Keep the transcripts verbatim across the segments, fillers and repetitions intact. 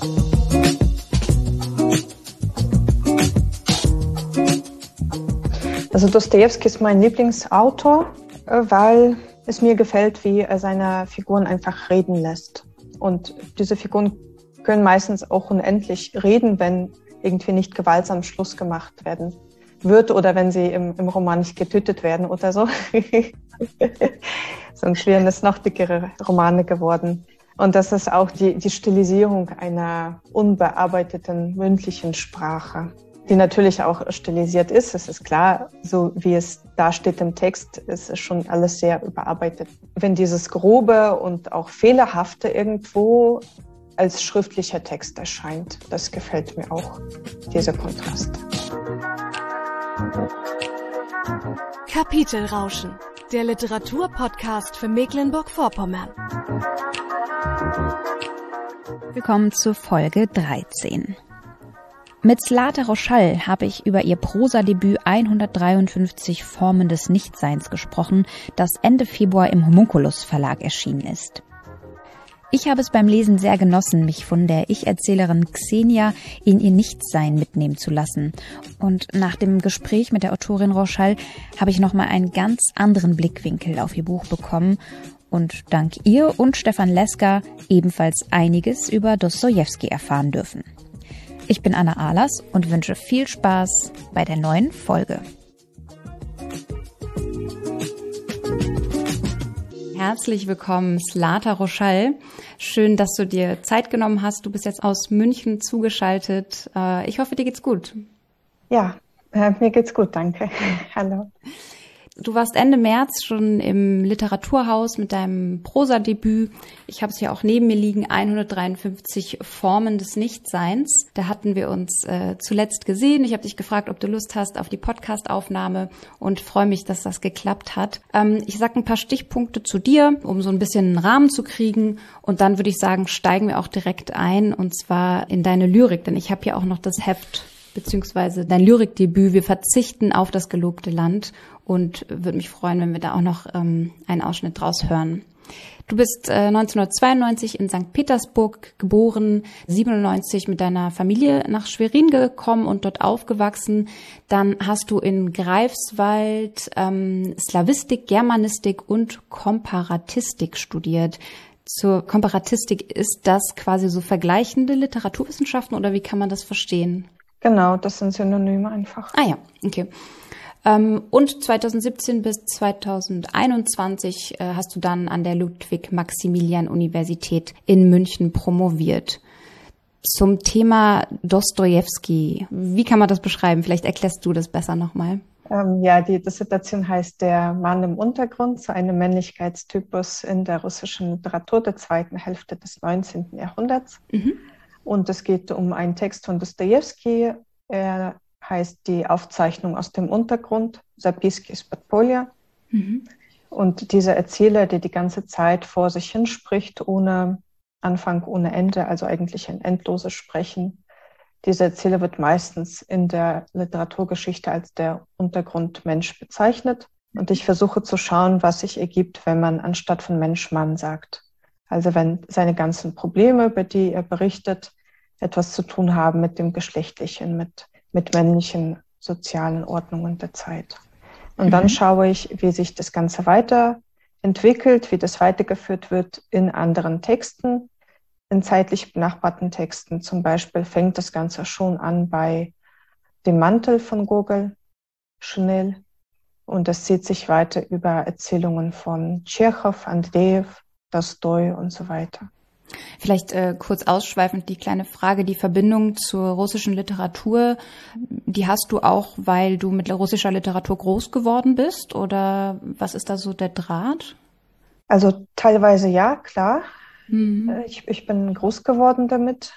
Also Dostojewski ist mein Lieblingsautor, weil es mir gefällt, wie er seine Figuren einfach reden lässt. Und diese Figuren können meistens auch unendlich reden, wenn irgendwie nicht gewaltsam Schluss gemacht werden wird oder wenn sie im, im Roman nicht getötet werden oder so. Sonst wären es noch dickere Romane geworden. Und das ist auch die, die Stilisierung einer unbearbeiteten mündlichen Sprache, die natürlich auch stilisiert ist. Es ist klar, so wie es da steht im Text, ist es schon alles sehr überarbeitet. Wenn dieses Grobe und auch Fehlerhafte irgendwo als schriftlicher Text erscheint, das gefällt mir auch, dieser Kontrast. Kapitelrauschen, der Literaturpodcast für Mecklenburg-Vorpommern. Willkommen zur Folge dreizehn. Mit Zlata Roschall habe ich über ihr Prosadebüt hundertdreiundfünfzig Formen des Nichtseins gesprochen, das Ende Februar im Homunculus Verlag erschienen ist. Ich habe es beim Lesen sehr genossen, mich von der Ich-Erzählerin Xenia in ihr Nichtsein mitnehmen zu lassen. Und nach dem Gespräch mit der Autorin Roschall habe ich nochmal einen ganz anderen Blickwinkel auf ihr Buch bekommen und dank ihr und Stefan Leska ebenfalls einiges über Dostojewski erfahren dürfen. Ich bin Anna Ahlers und wünsche viel Spaß bei der neuen Folge. Herzlich willkommen, Zlata Roschall. Schön, dass du dir Zeit genommen hast. Du bist jetzt aus München zugeschaltet. Ich hoffe, dir geht's gut. Ja, äh, mir geht's gut, danke. Hallo. Du warst Ende März schon im Literaturhaus mit deinem Prosadebüt. Ich habe es hier auch neben mir liegen, hundertdreiundfünfzig Formen des Nichtseins. Da hatten wir uns äh, zuletzt gesehen. Ich habe dich gefragt, ob du Lust hast auf die Podcast-Aufnahme und freue mich, dass das geklappt hat. Ähm, ich sage ein paar Stichpunkte zu dir, um so ein bisschen einen Rahmen zu kriegen. Und dann würde ich sagen, steigen wir auch direkt ein, und zwar in deine Lyrik. Denn ich habe hier auch noch das Heft beziehungsweise dein Lyrikdebüt. Wir verzichten auf das gelobte Land. Und würde mich freuen, wenn wir da auch noch ähm, einen Ausschnitt draus hören. Du bist äh, neunzehnhundertzweiundneunzig in Sankt Petersburg geboren, siebenundneunzig mit deiner Familie nach Schwerin gekommen und dort aufgewachsen. Dann hast du in Greifswald ähm, Slawistik, Germanistik und Komparatistik studiert. Zur Komparatistik, ist das quasi so vergleichende Literaturwissenschaften oder wie kann man das verstehen? Genau, das sind Synonyme einfach. Ah ja, okay. Und zweitausendsiebzehn bis zweitausendeinundzwanzig hast du dann an der Ludwig-Maximilian-Universität in München promoviert. Zum Thema Dostojewski, wie kann man das beschreiben? Vielleicht erklärst du das besser nochmal. Ähm, ja, die Dissertation heißt Der Mann im Untergrund, so ein Männlichkeitstypus in der russischen Literatur der zweiten Hälfte des neunzehnten Jahrhunderts. Mhm. Und es geht um einen Text von Dostojewski. Er heißt die Aufzeichnung aus dem Untergrund, Zapiski iz Podpolya. Mhm. Und dieser Erzähler, der die ganze Zeit vor sich hinspricht, ohne Anfang, ohne Ende, also eigentlich ein endloses Sprechen. Dieser Erzähler wird meistens in der Literaturgeschichte als der Untergrundmensch bezeichnet. Und ich versuche zu schauen, was sich ergibt, wenn man anstatt von Mensch Mann sagt. Also wenn seine ganzen Probleme, über die er berichtet, etwas zu tun haben mit dem Geschlechtlichen, mit mit männlichen sozialen Ordnungen der Zeit. Und mhm. dann schaue ich, wie sich das Ganze weiterentwickelt, wie das weitergeführt wird in anderen Texten, in zeitlich benachbarten Texten. Zum Beispiel fängt das Ganze schon an bei dem Mantel von Gogol, Chanel. Und das zieht sich weiter über Erzählungen von Tschechow, Andrejew, Tolstoi und so weiter. Vielleicht äh, kurz ausschweifend die kleine Frage, die Verbindung zur russischen Literatur, die hast du auch, weil du mit russischer Literatur groß geworden bist, oder was ist da so der Draht? Also teilweise ja, klar. Mhm. Ich, ich bin groß geworden damit,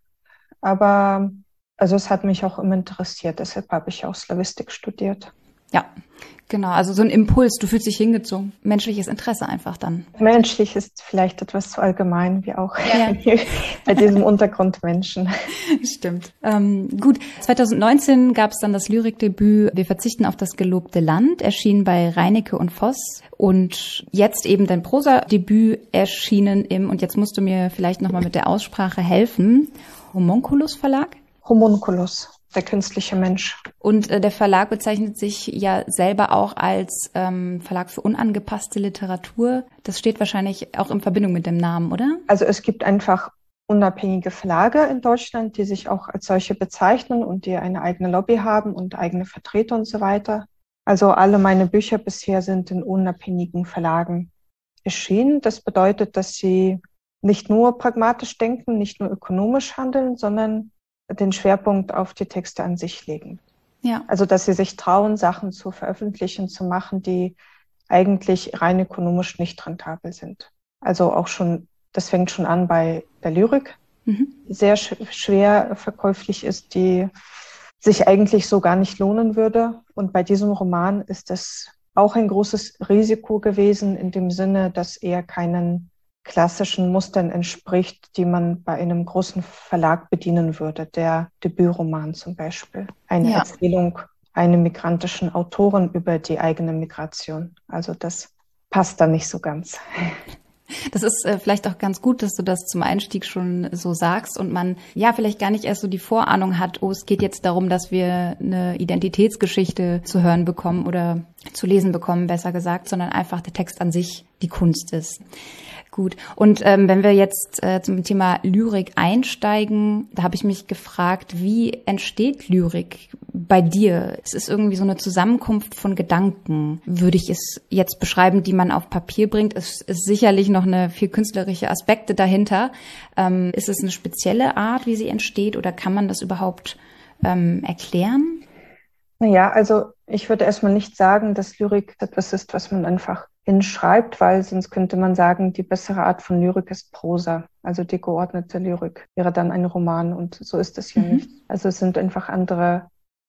aber also es hat mich auch immer interessiert, deshalb habe ich auch Slawistik studiert. Ja, genau, also so ein Impuls, du fühlst dich hingezogen, menschliches Interesse einfach dann. Menschlich ist vielleicht etwas zu allgemein, wie auch ja. bei diesem Untergrundmenschen. Stimmt. Ähm, gut, zweitausendneunzehn gab es dann das Lyrikdebüt Wir verzichten auf das gelobte Land, erschienen bei Reinecke und Voss, und jetzt eben dein Prosadebüt erschienen im, und jetzt musst du mir vielleicht nochmal mit der Aussprache helfen, Homunculus Verlag? Homunculus, der künstliche Mensch. Und äh, der Verlag bezeichnet sich ja selber auch als ähm, Verlag für unangepasste Literatur. Das steht wahrscheinlich auch in Verbindung mit dem Namen, oder? Also es gibt einfach unabhängige Verlage in Deutschland, die sich auch als solche bezeichnen und die eine eigene Lobby haben und eigene Vertreter und so weiter. Also alle meine Bücher bisher sind in unabhängigen Verlagen erschienen. Das bedeutet, dass sie nicht nur pragmatisch denken, nicht nur ökonomisch handeln, sondern den Schwerpunkt auf die Texte an sich legen. Ja. Also dass sie sich trauen, Sachen zu veröffentlichen, zu machen, die eigentlich rein ökonomisch nicht rentabel sind. Also auch schon, das fängt schon an bei der Lyrik, mhm. die sehr sch- schwer verkäuflich ist, die sich eigentlich so gar nicht lohnen würde. Und bei diesem Roman ist das auch ein großes Risiko gewesen, in dem Sinne, dass er keinen klassischen Mustern entspricht, die man bei einem großen Verlag bedienen würde. Der Debütroman zum Beispiel. Eine ja. Erzählung einer migrantischen Autorin über die eigene Migration. Also das passt da nicht so ganz. Das ist äh, vielleicht auch ganz gut, dass du das zum Einstieg schon so sagst und man ja vielleicht gar nicht erst so die Vorahnung hat, oh, es geht jetzt darum, dass wir eine Identitätsgeschichte zu hören bekommen oder zu lesen bekommen, besser gesagt, sondern einfach der Text an sich die Kunst ist. Gut. Und ähm, wenn wir jetzt äh, zum Thema Lyrik einsteigen, da habe ich mich gefragt, wie entsteht Lyrik bei dir? Es ist irgendwie so eine Zusammenkunft von Gedanken, würde ich es jetzt beschreiben, die man auf Papier bringt. Es ist sicherlich noch eine viel künstlerische Aspekte dahinter. Ähm, ist es eine spezielle Art, wie sie entsteht, oder kann man das überhaupt ähm, erklären? Naja, also ich würde erstmal nicht sagen, dass Lyrik etwas ist, was man einfach hinschreibt, weil sonst könnte man sagen, die bessere Art von Lyrik ist Prosa. Also die geordnete Lyrik wäre dann ein Roman, und so ist es ja mhm. nicht. Also es sind einfach andere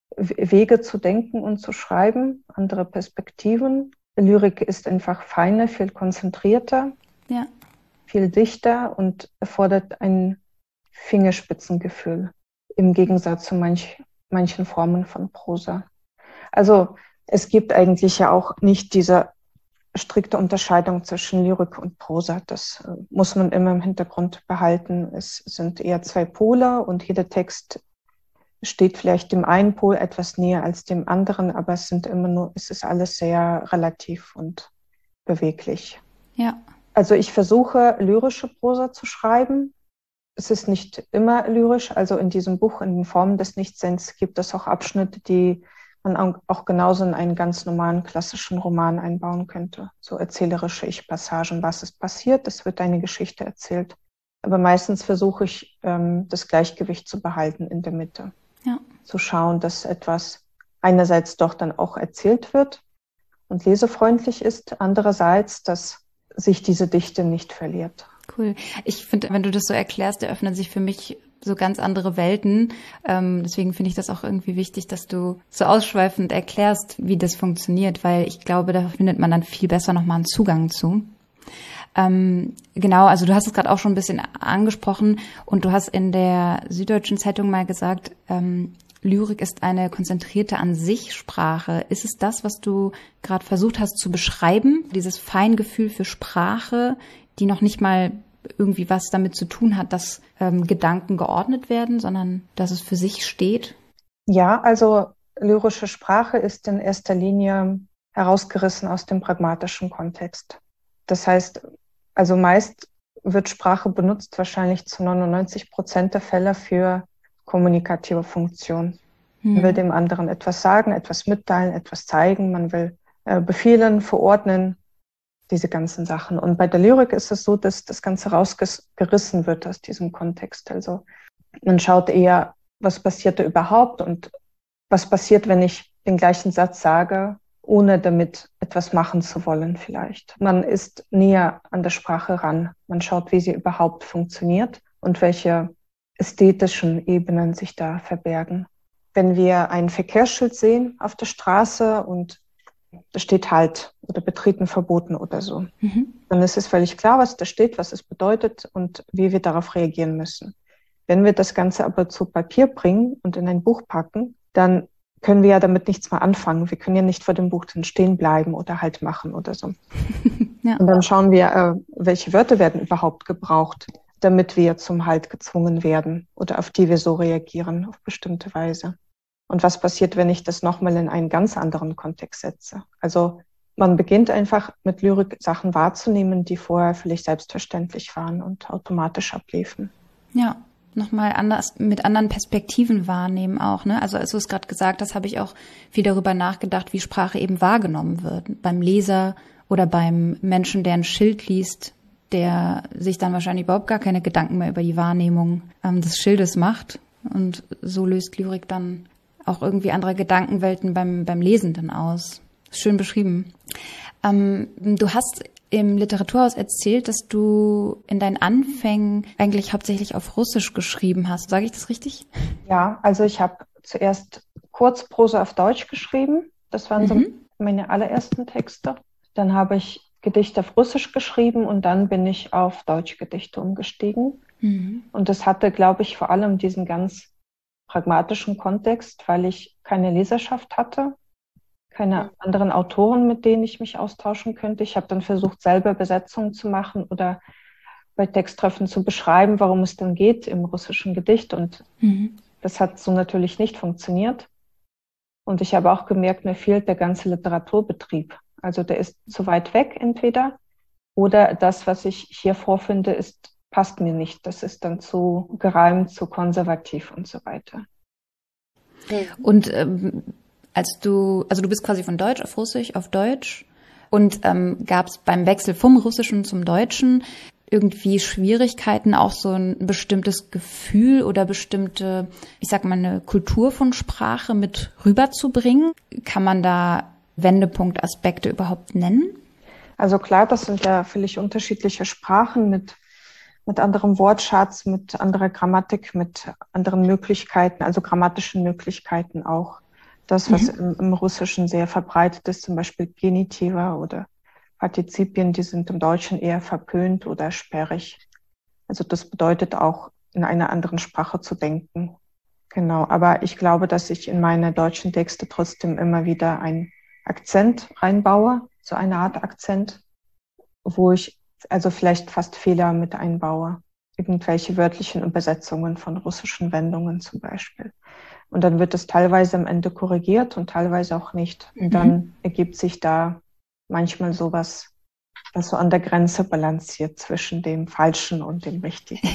Wege zu denken und zu schreiben, andere Perspektiven. Lyrik ist einfach feiner, viel konzentrierter, ja. viel dichter und erfordert ein Fingerspitzengefühl im Gegensatz zu manch, manchen Formen von Prosa. Also es gibt eigentlich ja auch nicht diese strikte Unterscheidung zwischen Lyrik und Prosa. Das äh, muss man immer im Hintergrund behalten. Es sind eher zwei Pole und jeder Text steht vielleicht dem einen Pol etwas näher als dem anderen, aber es sind immer nur, es ist alles sehr relativ und beweglich. Ja. Also ich versuche, lyrische Prosa zu schreiben. Es ist nicht immer lyrisch. Also in diesem Buch, in den Formen des Nichtseins, gibt es auch Abschnitte, die man auch genauso in einen ganz normalen klassischen Roman einbauen könnte. So erzählerische Ich-Passagen, was ist passiert, es wird eine Geschichte erzählt. Aber meistens versuche ich, ähm, das Gleichgewicht zu behalten in der Mitte. Ja. Zu schauen, dass etwas einerseits doch dann auch erzählt wird und lesefreundlich ist, andererseits, dass sich diese Dichte nicht verliert. Cool. Ich finde, wenn du das so erklärst, eröffnen sich für mich so ganz andere Welten. Ähm, deswegen finde ich das auch irgendwie wichtig, dass du so ausschweifend erklärst, wie das funktioniert, weil ich glaube, da findet man dann viel besser nochmal einen Zugang zu. Ähm, genau, also du hast es gerade auch schon ein bisschen angesprochen und du hast in der Süddeutschen Zeitung mal gesagt, ähm, Lyrik ist eine konzentrierte An-sich-Sprache. Ist es das, was du gerade versucht hast zu beschreiben? Dieses Feingefühl für Sprache, die noch nicht mal irgendwie was damit zu tun hat, dass ähm, Gedanken geordnet werden, sondern dass es für sich steht? Ja, also lyrische Sprache ist in erster Linie herausgerissen aus dem pragmatischen Kontext. Das heißt, also meist wird Sprache benutzt, wahrscheinlich zu neunundneunzig Prozent der Fälle für kommunikative Funktion. Hm. Man will dem anderen etwas sagen, etwas mitteilen, etwas zeigen, man will äh, befehlen, verordnen, diese ganzen Sachen. Und bei der Lyrik ist es so, dass das Ganze rausgerissen wird aus diesem Kontext. Also man schaut eher, was passiert da überhaupt und was passiert, wenn ich den gleichen Satz sage, ohne damit etwas machen zu wollen vielleicht. Man ist näher an der Sprache ran. Man schaut, wie sie überhaupt funktioniert und welche ästhetischen Ebenen sich da verbergen. Wenn wir ein Verkehrsschild sehen auf der Straße und da steht Halt oder Betreten verboten oder so, mhm. dann ist es völlig klar, was da steht, was es bedeutet und wie wir darauf reagieren müssen. Wenn wir das Ganze aber zu Papier bringen und in ein Buch packen, dann können wir ja damit nichts mehr anfangen. Wir können ja nicht vor dem Buch dann stehen bleiben oder Halt machen oder so. Ja. Und dann schauen wir, äh, welche Wörter werden überhaupt gebraucht. damit wir zum Halt gezwungen werden oder auf die wir so reagieren, auf bestimmte Weise. Und was passiert, wenn ich das nochmal in einen ganz anderen Kontext setze? Also man beginnt einfach mit Lyrik Sachen wahrzunehmen, die vorher vielleicht selbstverständlich waren und automatisch abliefen. Ja, nochmal anders, mit anderen Perspektiven wahrnehmen auch, ne? Also als du es gerade gesagt hast, habe ich auch viel darüber nachgedacht, wie Sprache eben wahrgenommen wird. Beim Leser oder beim Menschen, der ein Schild liest, der sich dann wahrscheinlich überhaupt gar keine Gedanken mehr über die Wahrnehmung ähm, des Schildes macht. Und so löst Lyrik dann auch irgendwie andere Gedankenwelten beim, beim Lesenden aus. Schön beschrieben. Ähm, du hast im Literaturhaus erzählt, dass du in deinen Anfängen eigentlich hauptsächlich auf Russisch geschrieben hast. Sage ich das richtig? Ja, also ich habe zuerst Kurzprosa auf Deutsch geschrieben. Das waren mhm. so meine allerersten Texte. Dann habe ich Gedichte auf Russisch geschrieben und dann bin ich auf Deutschgedichte umgestiegen. Mhm. Und das hatte, glaube ich, vor allem diesen ganz pragmatischen Kontext, weil ich keine Leserschaft hatte, keine anderen Autoren, mit denen ich mich austauschen könnte. Ich habe dann versucht, selber Besetzungen zu machen oder bei Texttreffen zu beschreiben, worum es dann geht im russischen Gedicht. Und mhm. das hat so natürlich nicht funktioniert. Und ich habe auch gemerkt, mir fehlt der ganze Literaturbetrieb. Also der ist zu weit weg entweder oder das, was ich hier vorfinde, ist, passt mir nicht. Das ist dann zu gereimt, zu konservativ und so weiter. Und ähm, als du, also du bist quasi von Deutsch auf Russisch auf Deutsch und ähm, gab es beim Wechsel vom Russischen zum Deutschen irgendwie Schwierigkeiten, auch so ein bestimmtes Gefühl oder bestimmte, ich sag mal, eine Kultur von Sprache mit rüberzubringen? Kann man da Wendepunktaspekte überhaupt nennen? Also klar, das sind ja völlig unterschiedliche Sprachen mit, mit anderem Wortschatz, mit anderer Grammatik, mit anderen Möglichkeiten, also grammatischen Möglichkeiten auch. Das, was mhm. im, im Russischen sehr verbreitet ist, zum Beispiel Genitiva oder Partizipien, die sind im Deutschen eher verpönt oder sperrig. Also das bedeutet auch, in einer anderen Sprache zu denken. Genau, aber ich glaube, dass ich in meine deutschen Texte trotzdem immer wieder einen Akzent reinbaue, so eine Art Akzent, wo ich also vielleicht fast Fehler mit einbaue. Irgendwelche wörtlichen Übersetzungen von russischen Wendungen zum Beispiel. Und dann wird es teilweise am Ende korrigiert und teilweise auch nicht. Und dann mhm. ergibt sich da manchmal sowas, das so an der Grenze balanciert zwischen dem Falschen und dem Richtigen.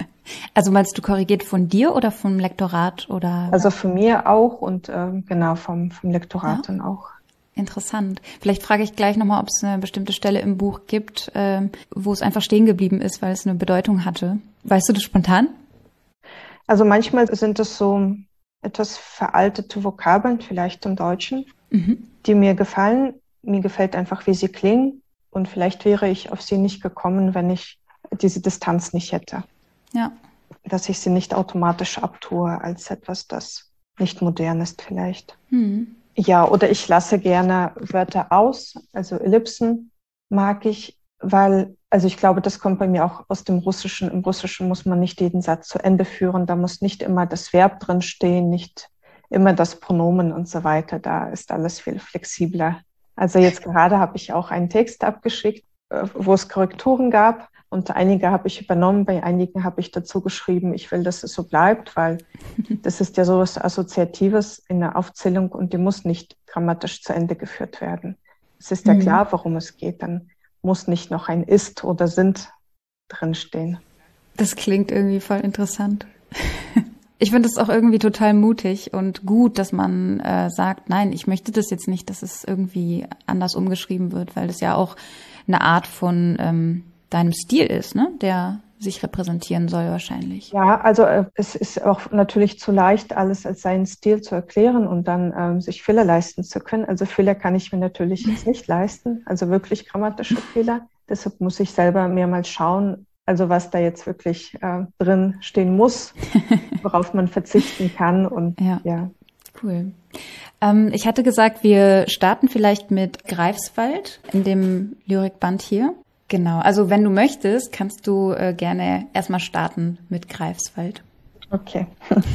Also meinst du korrigiert von dir oder vom Lektorat? Oder? Also von mir auch und äh, genau vom, vom Lektorat ja. dann auch. Interessant. Vielleicht frage ich gleich nochmal, ob es eine bestimmte Stelle im Buch gibt, äh, wo es einfach stehen geblieben ist, weil es eine Bedeutung hatte. Weißt du das spontan? Also manchmal sind es so etwas veraltete Vokabeln, vielleicht im Deutschen, mhm. die mir gefallen. Mir gefällt einfach, wie sie klingen. Und vielleicht wäre ich auf sie nicht gekommen, wenn ich diese Distanz nicht hätte. Ja. Dass ich sie nicht automatisch abtue als etwas, das nicht modern ist vielleicht. Mhm. Ja, oder ich lasse gerne Wörter aus. Also Ellipsen mag ich, weil, also ich glaube, das kommt bei mir auch aus dem Russischen. Im Russischen muss man nicht jeden Satz zu Ende führen. Da muss nicht immer das Verb drin stehen, nicht immer das Pronomen und so weiter. Da ist alles viel flexibler. Also jetzt gerade habe ich auch einen Text abgeschickt, wo es Korrekturen gab. Und einige habe ich übernommen, bei einigen habe ich dazu geschrieben, ich will, dass es so bleibt, weil das ist ja so was Assoziatives in der Aufzählung und die muss nicht grammatisch zu Ende geführt werden. Es ist ja mhm. klar, worum es geht. Dann muss nicht noch ein ist oder sind drinstehen. Das klingt irgendwie voll interessant. Ich finde es auch irgendwie total mutig und gut, dass man äh, sagt, nein, ich möchte das jetzt nicht, dass es irgendwie anders umgeschrieben wird, weil das ja auch eine Art von ähm, deinem Stil ist, ne, der sich repräsentieren soll wahrscheinlich. Ja, also äh, es ist auch natürlich zu leicht, alles als seinen Stil zu erklären und dann ähm, sich Fehler leisten zu können. Also Fehler kann ich mir natürlich jetzt nicht leisten, also wirklich grammatische Fehler. Deshalb muss ich selber mehrmals schauen, also was da jetzt wirklich äh, drin stehen muss, worauf man verzichten kann. Und ja, ja. Cool. Ähm, ich hatte gesagt, wir starten vielleicht mit Greifswald in dem Lyrikband hier. Genau, also wenn du möchtest, kannst du äh, gerne erstmal starten mit Greifswald. Okay.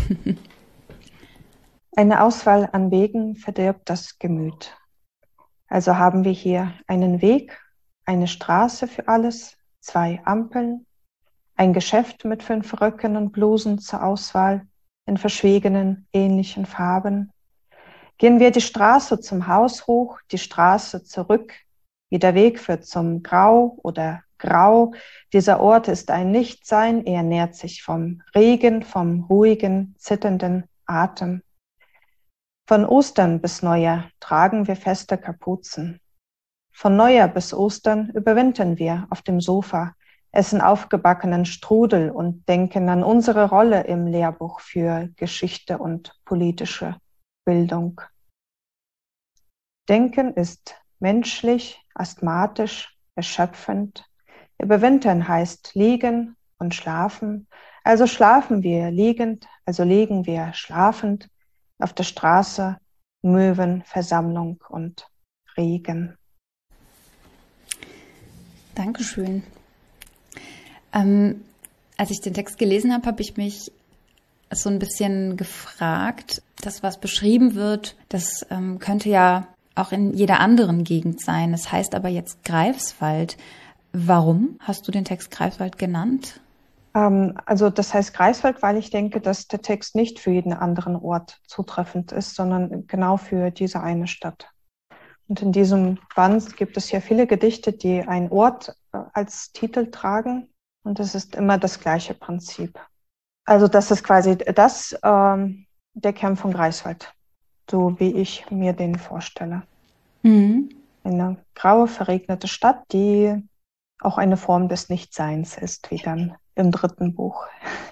Eine Auswahl an Wegen verdirbt das Gemüt. Also haben wir hier einen Weg, eine Straße für alles, zwei Ampeln, ein Geschäft mit fünf Röcken und Blusen zur Auswahl in verschwiegenen, ähnlichen Farben. Gehen wir die Straße zum Haus hoch, die Straße zurück, wie der Weg führt zum Grau oder Grau. Dieser Ort ist ein Nichtsein, er nährt sich vom Regen, vom ruhigen, zitternden Atem. Von Ostern bis Neujahr tragen wir feste Kapuzen. Von Neujahr bis Ostern überwintern wir auf dem Sofa, essen aufgebackenen Strudel und denken an unsere Rolle im Lehrbuch für Geschichte und politische Bildung. Denken ist menschlich, asthmatisch, erschöpfend. Überwintern heißt liegen und schlafen. Also schlafen wir liegend, also liegen wir schlafend auf der Straße, Möwen, Versammlung und Regen. Dankeschön. Ähm, als ich den Text gelesen habe, habe ich mich so ein bisschen gefragt, das, was beschrieben wird, das ähm, könnte ja auch in jeder anderen Gegend sein. Das heißt aber jetzt Greifswald. Warum hast du den Text Greifswald genannt? Ähm, also das heißt Greifswald, weil ich denke, dass der Text nicht für jeden anderen Ort zutreffend ist, sondern genau für diese eine Stadt. Und in diesem Band gibt es ja viele Gedichte, die einen Ort äh, als Titel tragen. Und es ist immer das gleiche Prinzip. Also das ist quasi das, ähm, der Kern von Greifswald, so wie ich mir den vorstelle. Mhm. Eine graue, verregnete Stadt, die auch eine Form des Nichtseins ist, wie dann im dritten Buch.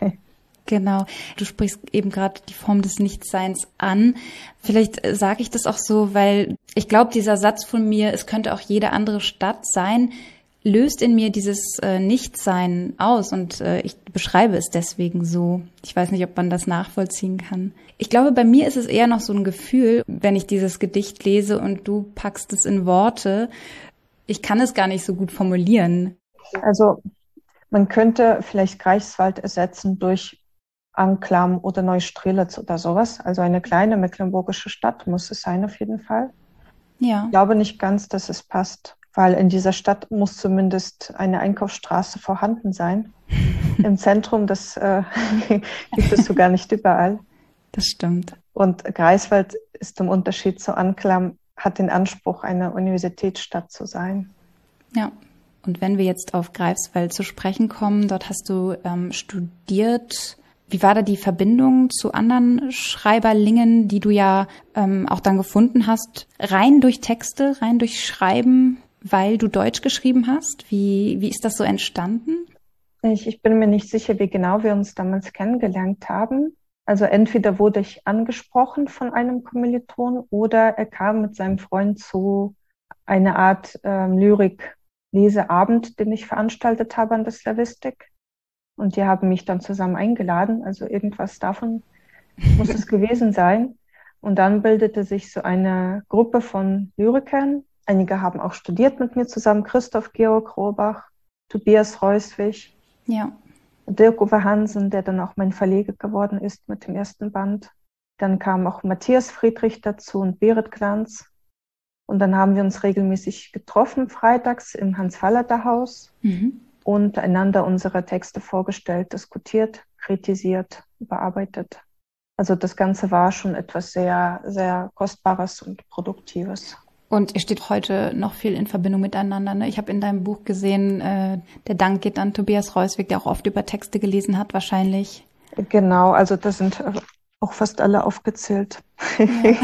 Genau, du sprichst eben gerade die Form des Nichtseins an. Vielleicht sage ich das auch so, weil ich glaube, dieser Satz von mir, es könnte auch jede andere Stadt sein, löst in mir dieses äh, Nichtsein aus und äh, ich beschreibe es deswegen so. Ich weiß nicht, ob man das nachvollziehen kann. Ich glaube, bei mir ist es eher noch so ein Gefühl, wenn ich dieses Gedicht lese und du packst es in Worte. Ich kann es gar nicht so gut formulieren. Also man könnte vielleicht Greifswald ersetzen durch Anklam oder Neustrelitz oder sowas. Also eine kleine mecklenburgische Stadt muss es sein auf jeden Fall. Ja. Ich glaube nicht ganz, dass es passt. Weil in dieser Stadt muss zumindest eine Einkaufsstraße vorhanden sein. Im Zentrum, das äh, gibt es sogar nicht überall. Das stimmt. Und Greifswald ist im Unterschied zu Anklam, hat den Anspruch, eine Universitätsstadt zu sein. Ja, und wenn wir jetzt auf Greifswald zu sprechen kommen, dort hast du ähm, studiert. Wie war da die Verbindung zu anderen Schreiberlingen, die du ja ähm, auch dann gefunden hast? Rein durch Texte, rein durch Schreiben? Weil du Deutsch geschrieben hast? Wie, wie ist das so entstanden? Ich, ich bin mir nicht sicher, wie genau wir uns damals kennengelernt haben. Also entweder wurde ich angesprochen von einem Kommiliton oder er kam mit seinem Freund zu einer Art ähm, Lyrik-Leseabend, den ich veranstaltet habe an der Slavistik. Und die haben mich dann zusammen eingeladen. Also irgendwas davon muss es gewesen sein. Und dann bildete sich so eine Gruppe von Lyrikern. Einige haben auch studiert mit mir zusammen, Christoph Georg Rohrbach, Tobias Reuswig, ja. Dirk-Uwe Hansen, der dann auch mein Verleger geworden ist mit dem ersten Band. Dann kam auch Matthias Friedrich dazu und Berit Glanz. Und dann haben wir uns regelmäßig getroffen, freitags im Hans-Fallada-Haus mhm. und einander unsere Texte vorgestellt, diskutiert, kritisiert, überarbeitet. Also das Ganze war schon etwas sehr, sehr Kostbares und Produktives. Und ihr steht heute noch viel in Verbindung miteinander. Ne? Ich habe in deinem Buch gesehen, äh, der Dank geht an Tobias Reuswig, der auch oft über Texte gelesen hat wahrscheinlich. Genau, also da sind auch fast alle aufgezählt. Ja,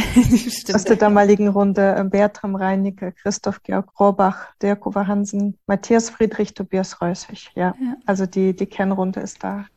aus der damaligen Runde Bertram Reinicke, Christoph Georg Rohrbach, Dirk-Uwe Hansen, Matthias Friedrich, Tobias Reuswig. Ja, ja. Also die, die Kernrunde ist da.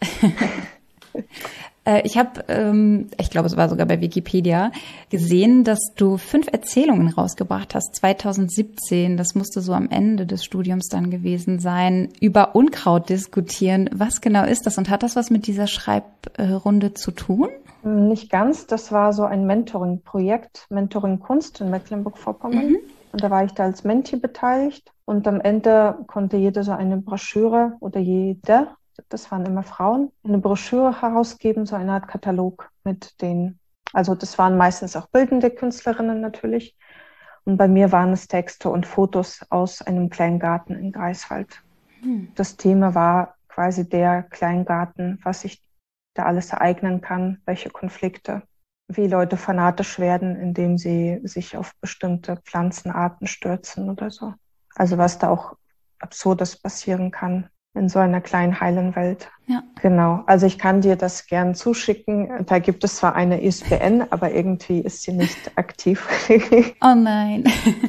Ich habe, ähm, ich glaube, es war sogar bei Wikipedia, gesehen, dass du fünf Erzählungen rausgebracht hast, zwanzig siebzehn. Das musste so am Ende des Studiums dann gewesen sein, über Unkraut diskutieren. Was genau ist das und hat das was mit dieser Schreibrunde zu tun? Nicht ganz. Das war so ein Mentoring-Projekt, Mentoring Kunst in Mecklenburg-Vorpommern. Mhm. Und da war ich da als Menti beteiligt. Und am Ende konnte jeder so eine Broschüre oder jeder, das waren immer Frauen, eine Broschüre herausgeben, so eine Art Katalog mit den, also das waren meistens auch bildende Künstlerinnen natürlich. Und bei mir waren es Texte und Fotos aus einem kleinen Garten in Greifswald. Hm. Das Thema war quasi der Kleingarten, was sich da alles ereignen kann, welche Konflikte, wie Leute fanatisch werden, indem sie sich auf bestimmte Pflanzenarten stürzen oder so. Also was da auch Absurdes passieren kann in so einer kleinen heilen Welt. Ja. Genau. Also ich kann dir das gern zuschicken. Da gibt es zwar eine I S B N, aber irgendwie ist sie nicht aktiv. Oh nein.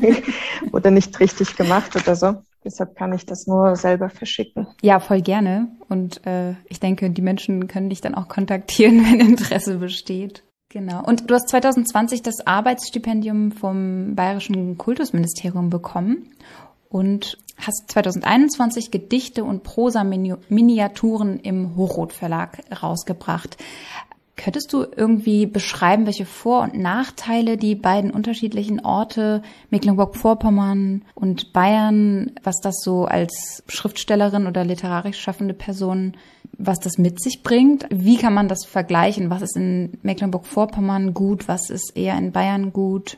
Oder nicht richtig gemacht oder so. Deshalb kann ich das nur selber verschicken. Ja, voll gerne. Und äh, ich denke, die Menschen können dich dann auch kontaktieren, wenn Interesse besteht. Genau. Und du hast zwanzig zwanzig das Arbeitsstipendium vom Bayerischen Kultusministerium bekommen und hast zwanzig einundzwanzig Gedichte und Prosa-Miniaturen im Hochrot Verlag rausgebracht. Könntest du irgendwie beschreiben, welche Vor- und Nachteile die beiden unterschiedlichen Orte, Mecklenburg-Vorpommern und Bayern, was das so als Schriftstellerin oder literarisch schaffende Person, was das mit sich bringt? Wie kann man das vergleichen? Was ist in Mecklenburg-Vorpommern gut? Was ist eher in Bayern gut?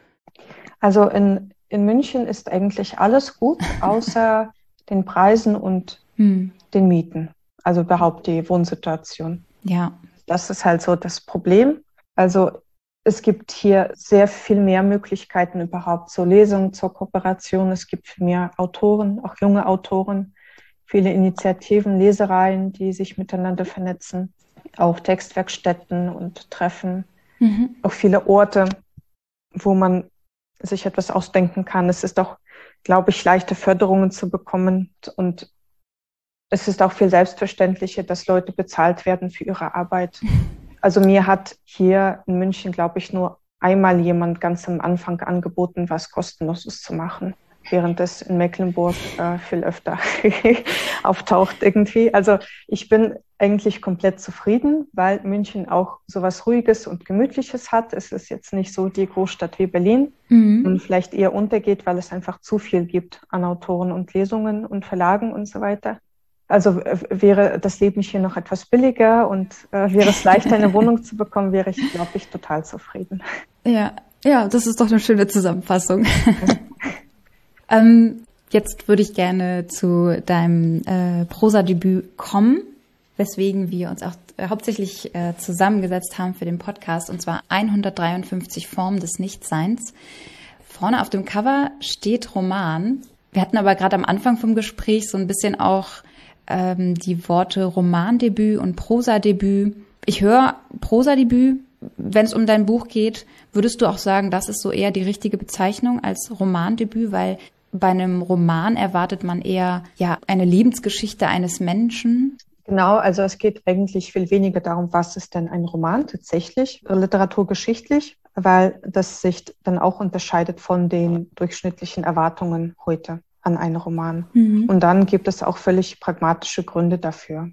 Also in, in München ist eigentlich alles gut, außer den Preisen und hm. den Mieten. Also überhaupt die Wohnsituation. Ja. Das ist halt so das Problem. Also es gibt hier sehr viel mehr Möglichkeiten überhaupt zur Lesung, zur Kooperation. Es gibt viel mehr Autoren, auch junge Autoren, viele Initiativen, Lesereien, die sich miteinander vernetzen, auch Textwerkstätten und Treffen, mhm. auch viele Orte, wo man sich etwas ausdenken kann. Es ist auch, glaube ich, leichter Förderungen zu bekommen und es ist auch viel selbstverständlicher, dass Leute bezahlt werden für ihre Arbeit. Also mir hat hier in München, glaube ich, nur einmal jemand ganz am Anfang angeboten, was Kostenloses zu machen, während es in Mecklenburg äh, viel öfter auftaucht irgendwie. Also ich bin eigentlich komplett zufrieden, weil München auch sowas Ruhiges und Gemütliches hat. Es ist jetzt nicht so die Großstadt wie Berlin mhm. und vielleicht eher untergeht, weil es einfach zu viel gibt an Autoren und Lesungen und Verlagen und so weiter. Also äh, wäre das Leben hier noch etwas billiger und äh, wäre es leichter, eine Wohnung zu bekommen, wäre ich, glaube ich, total zufrieden. Ja, ja, das ist doch eine schöne Zusammenfassung. ähm, jetzt würde ich gerne zu deinem äh, Prosadebüt kommen, weswegen wir uns auch äh, hauptsächlich äh, zusammengesetzt haben für den Podcast, und zwar hundertdreiundfünfzig Formen des Nichtseins. Vorne auf dem Cover steht Roman. Wir hatten aber gerade am Anfang vom Gespräch so ein bisschen auch ähm, die Worte Romandebüt und Prosadebüt. Ich höre Prosadebüt, wenn es um dein Buch geht. Würdest du auch sagen, das ist so eher die richtige Bezeichnung als Romandebüt, weil bei einem Roman erwartet man eher ja eine Lebensgeschichte eines Menschen? Genau, also es geht eigentlich viel weniger darum, was ist denn ein Roman tatsächlich, literaturgeschichtlich, weil das sich dann auch unterscheidet von den durchschnittlichen Erwartungen heute an einen Roman. Mhm. Und dann gibt es auch völlig pragmatische Gründe dafür.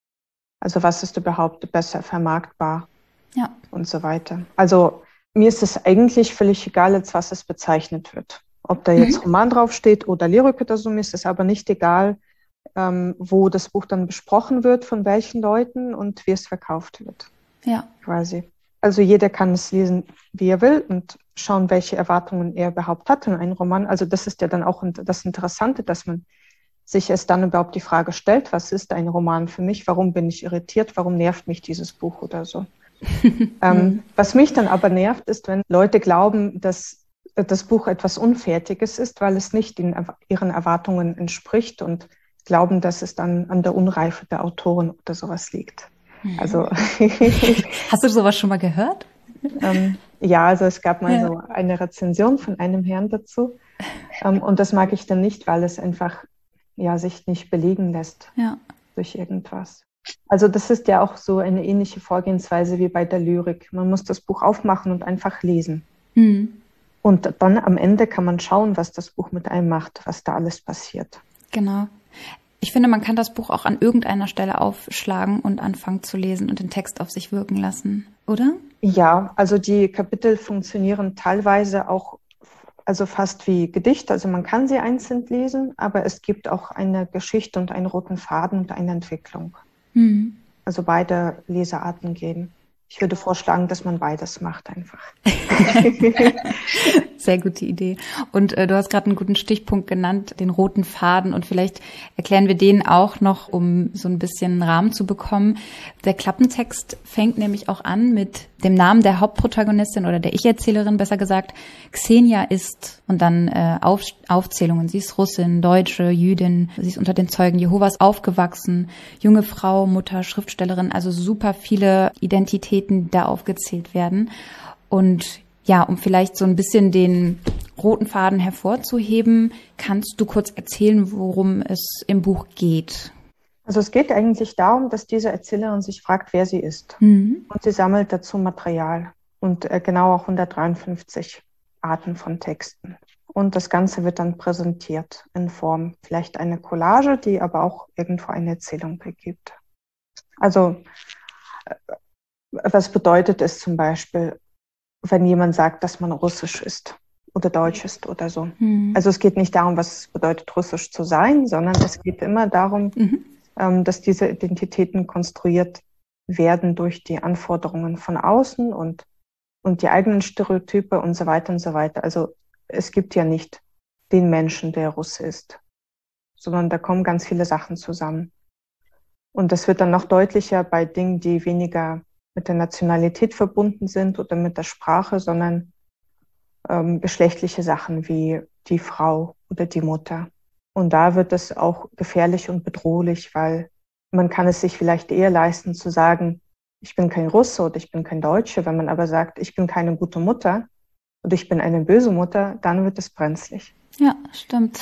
Also was ist überhaupt besser vermarktbar ja. und so weiter. Also mir ist es eigentlich völlig egal, als was es bezeichnet wird. Ob da jetzt mhm. Roman draufsteht oder Lyrik oder so, mir ist es aber nicht egal, ähm, wo das Buch dann besprochen wird, von welchen Leuten und wie es verkauft wird. Ja. Quasi. Also jeder kann es lesen, wie er will und schauen, welche Erwartungen er überhaupt hat in einen Roman. Also das ist ja dann auch das Interessante, dass man sich erst dann überhaupt die Frage stellt, was ist ein Roman für mich? Warum bin ich irritiert? Warum nervt mich dieses Buch oder so? ähm, was mich dann aber nervt, ist, wenn Leute glauben, dass das Buch etwas Unfertiges ist, weil es nicht in ihren Erwartungen entspricht und glauben, dass es dann an der Unreife der Autoren oder sowas liegt. Also hast du sowas schon mal gehört? ähm, ja, also es gab mal ja. so eine Rezension von einem Herrn dazu ähm, und das mag ich dann nicht, weil es einfach ja sich nicht belegen lässt ja. durch irgendwas. Also das ist ja auch so eine ähnliche Vorgehensweise wie bei der Lyrik. Man muss das Buch aufmachen und einfach lesen. Mhm. Und dann am Ende kann man schauen, was das Buch mit einem macht, was da alles passiert. Genau. Ich finde, man kann das Buch auch an irgendeiner Stelle aufschlagen und anfangen zu lesen und den Text auf sich wirken lassen, oder? Ja, also die Kapitel funktionieren teilweise auch, also fast wie Gedichte. Also man kann sie einzeln lesen, aber es gibt auch eine Geschichte und einen roten Faden und eine Entwicklung. Mhm. Also beide Lesearten gehen. Ich würde vorschlagen, dass man beides macht einfach. Sehr gute Idee. Und äh, du hast gerade einen guten Stichpunkt genannt, den roten Faden. Und vielleicht erklären wir den auch noch, um so ein bisschen Rahmen zu bekommen. Der Klappentext fängt nämlich auch an mit dem Namen der Hauptprotagonistin oder der Ich-Erzählerin, besser gesagt. Xenia ist und dann äh, Auf, Aufzählungen. Sie ist Russin, Deutsche, Jüdin. Sie ist unter den Zeugen Jehovas aufgewachsen. Junge Frau, Mutter, Schriftstellerin. Also super viele Identitäten, die da aufgezählt werden. Und ja, um vielleicht so ein bisschen den roten Faden hervorzuheben, kannst du kurz erzählen, worum es im Buch geht? Also es geht eigentlich darum, dass diese Erzählerin sich fragt, wer sie ist. Mhm. Und sie sammelt dazu Material und äh, genau auch hundertdreiundfünfzig Arten von Texten. Und das Ganze wird dann präsentiert in Form vielleicht eine Collage, die aber auch irgendwo eine Erzählung begibt. Also äh, was bedeutet es zum Beispiel, wenn jemand sagt, dass man Russisch ist oder Deutsch ist oder so. Mhm. Also es geht nicht darum, was es bedeutet, Russisch zu sein, sondern es geht immer darum, mhm. ähm, dass diese Identitäten konstruiert werden durch die Anforderungen von außen und, und die eigenen Stereotype und so weiter und so weiter. Also es gibt ja nicht den Menschen, der Russe ist, sondern da kommen ganz viele Sachen zusammen. Und das wird dann noch deutlicher bei Dingen, die weniger mit der Nationalität verbunden sind oder mit der Sprache, sondern ähm, geschlechtliche Sachen wie die Frau oder die Mutter. Und da wird es auch gefährlich und bedrohlich, weil man kann es sich vielleicht eher leisten zu sagen, ich bin kein Russe oder ich bin kein Deutsche. Wenn man aber sagt, ich bin keine gute Mutter oder ich bin eine böse Mutter, dann wird es brenzlig. Ja, stimmt.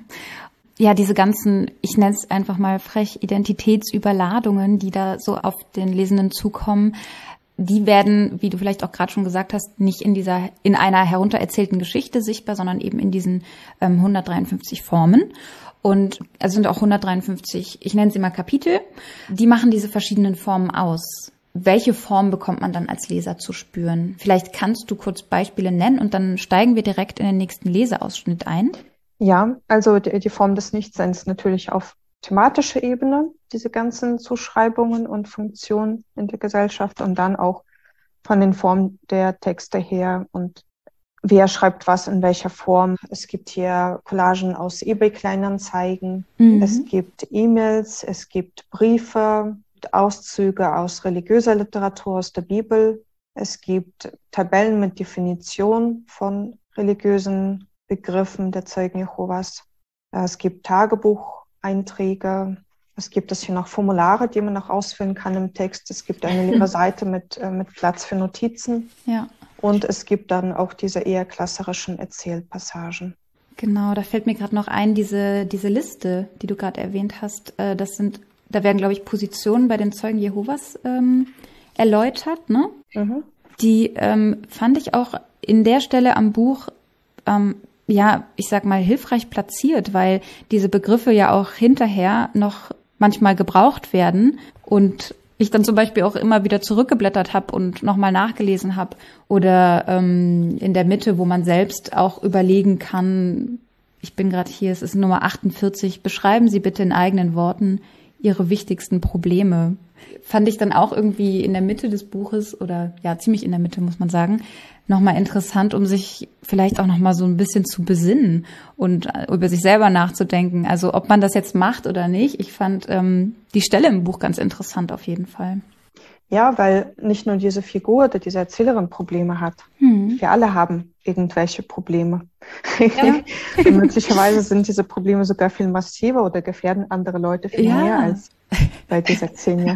Ja, diese ganzen, ich nenne es einfach mal frech, Identitätsüberladungen, die da so auf den Lesenden zukommen, die werden, wie du vielleicht auch gerade schon gesagt hast, nicht in dieser, in einer heruntererzählten Geschichte sichtbar, sondern eben in diesen ähm, hundertdreiundfünfzig Formen. Und es sind auch hundertdreiundfünfzig, ich nenne sie mal Kapitel, die machen diese verschiedenen Formen aus. Welche Form bekommt man dann als Leser zu spüren? Vielleicht kannst du kurz Beispiele nennen und dann steigen wir direkt in den nächsten Leseausschnitt ein. Ja, also die, die Form des Nichtseins natürlich auf thematischer Ebene, diese ganzen Zuschreibungen und Funktionen in der Gesellschaft und dann auch von den Formen der Texte her und wer schreibt was in welcher Form. Es gibt hier Collagen aus eBay-Kleinanzeigen, mhm. es gibt E-Mails, es gibt Briefe, Auszüge aus religiöser Literatur, aus der Bibel. Es gibt Tabellen mit Definition von religiösen Begriffen der Zeugen Jehovas. Es gibt Tagebucheinträge. Es gibt es hier noch Formulare, die man noch ausfüllen kann im Text. Es gibt eine leere Seite mit, äh, mit Platz für Notizen. Ja. Und es gibt dann auch diese eher klasserischen Erzählpassagen. Genau, da fällt mir gerade noch ein, diese, diese Liste, die du gerade erwähnt hast. Äh, das sind, da werden, glaube ich, Positionen bei den Zeugen Jehovas ähm, erläutert, ne? Mhm. Die ähm, fand ich auch in der Stelle am Buch ähm, ja, ich sag mal, hilfreich platziert, weil diese Begriffe ja auch hinterher noch manchmal gebraucht werden und ich dann zum Beispiel auch immer wieder zurückgeblättert habe und nochmal nachgelesen habe oder ähm, in der Mitte, wo man selbst auch überlegen kann, ich bin gerade hier, es ist Nummer achtundvierzig, beschreiben Sie bitte in eigenen Worten Ihre wichtigsten Probleme. Fand ich dann auch irgendwie in der Mitte des Buches oder ja, ziemlich in der Mitte, muss man sagen, nochmal interessant, um sich vielleicht auch nochmal so ein bisschen zu besinnen und über sich selber nachzudenken. Also ob man das jetzt macht oder nicht. Ich fand ähm, die Stelle im Buch ganz interessant auf jeden Fall. Ja, weil nicht nur diese Figur oder diese Erzählerin Probleme hat. Hm. Wir alle haben irgendwelche Probleme. Ja. Und möglicherweise sind diese Probleme sogar viel massiver oder gefährden andere Leute viel ja. mehr als bei dieser Xenia.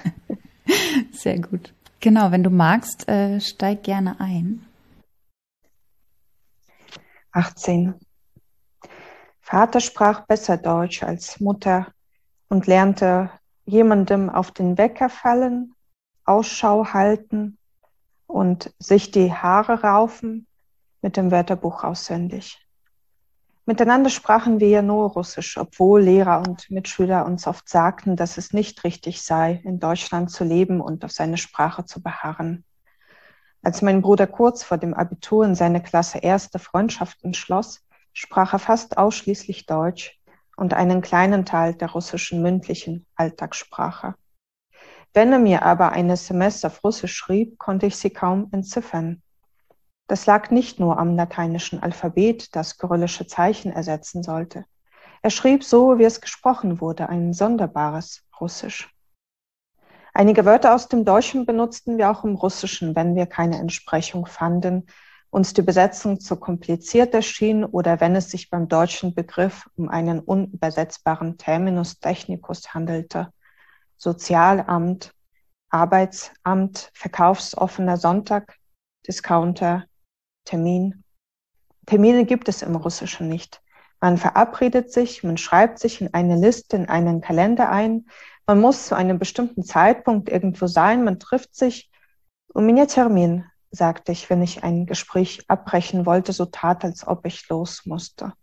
Sehr gut. Genau, wenn du magst, äh, steig gerne ein. achtzehn. Vater sprach besser Deutsch als Mutter und lernte jemandem auf den Wecker fallen, Ausschau halten und sich die Haare raufen mit dem Wörterbuch auswendig. Miteinander sprachen wir ja nur Russisch, obwohl Lehrer und Mitschüler uns oft sagten, dass es nicht richtig sei, in Deutschland zu leben und auf seine Sprache zu beharren. Als mein Bruder kurz vor dem Abitur in seine Klasse erste Freundschaften schloss, sprach er fast ausschließlich Deutsch und einen kleinen Teil der russischen mündlichen Alltagssprache. Wenn er mir aber eine S M S auf Russisch schrieb, konnte ich sie kaum entziffern. Das lag nicht nur am lateinischen Alphabet, das kyrillische Zeichen ersetzen sollte. Er schrieb so, wie es gesprochen wurde, ein sonderbares Russisch. Einige Wörter aus dem Deutschen benutzten wir auch im Russischen, wenn wir keine Entsprechung fanden, uns die Besetzung zu kompliziert erschien oder wenn es sich beim deutschen Begriff um einen unübersetzbaren Terminus technicus handelte. Sozialamt, Arbeitsamt, verkaufsoffener Sonntag, Discounter, Termin. Termine gibt es im Russischen nicht. Man verabredet sich, man schreibt sich in eine Liste, in einen Kalender ein. Man muss zu einem bestimmten Zeitpunkt irgendwo sein. Man trifft sich. У меня термин, sagte ich, wenn ich ein Gespräch abbrechen wollte, so tat, als ob ich los musste.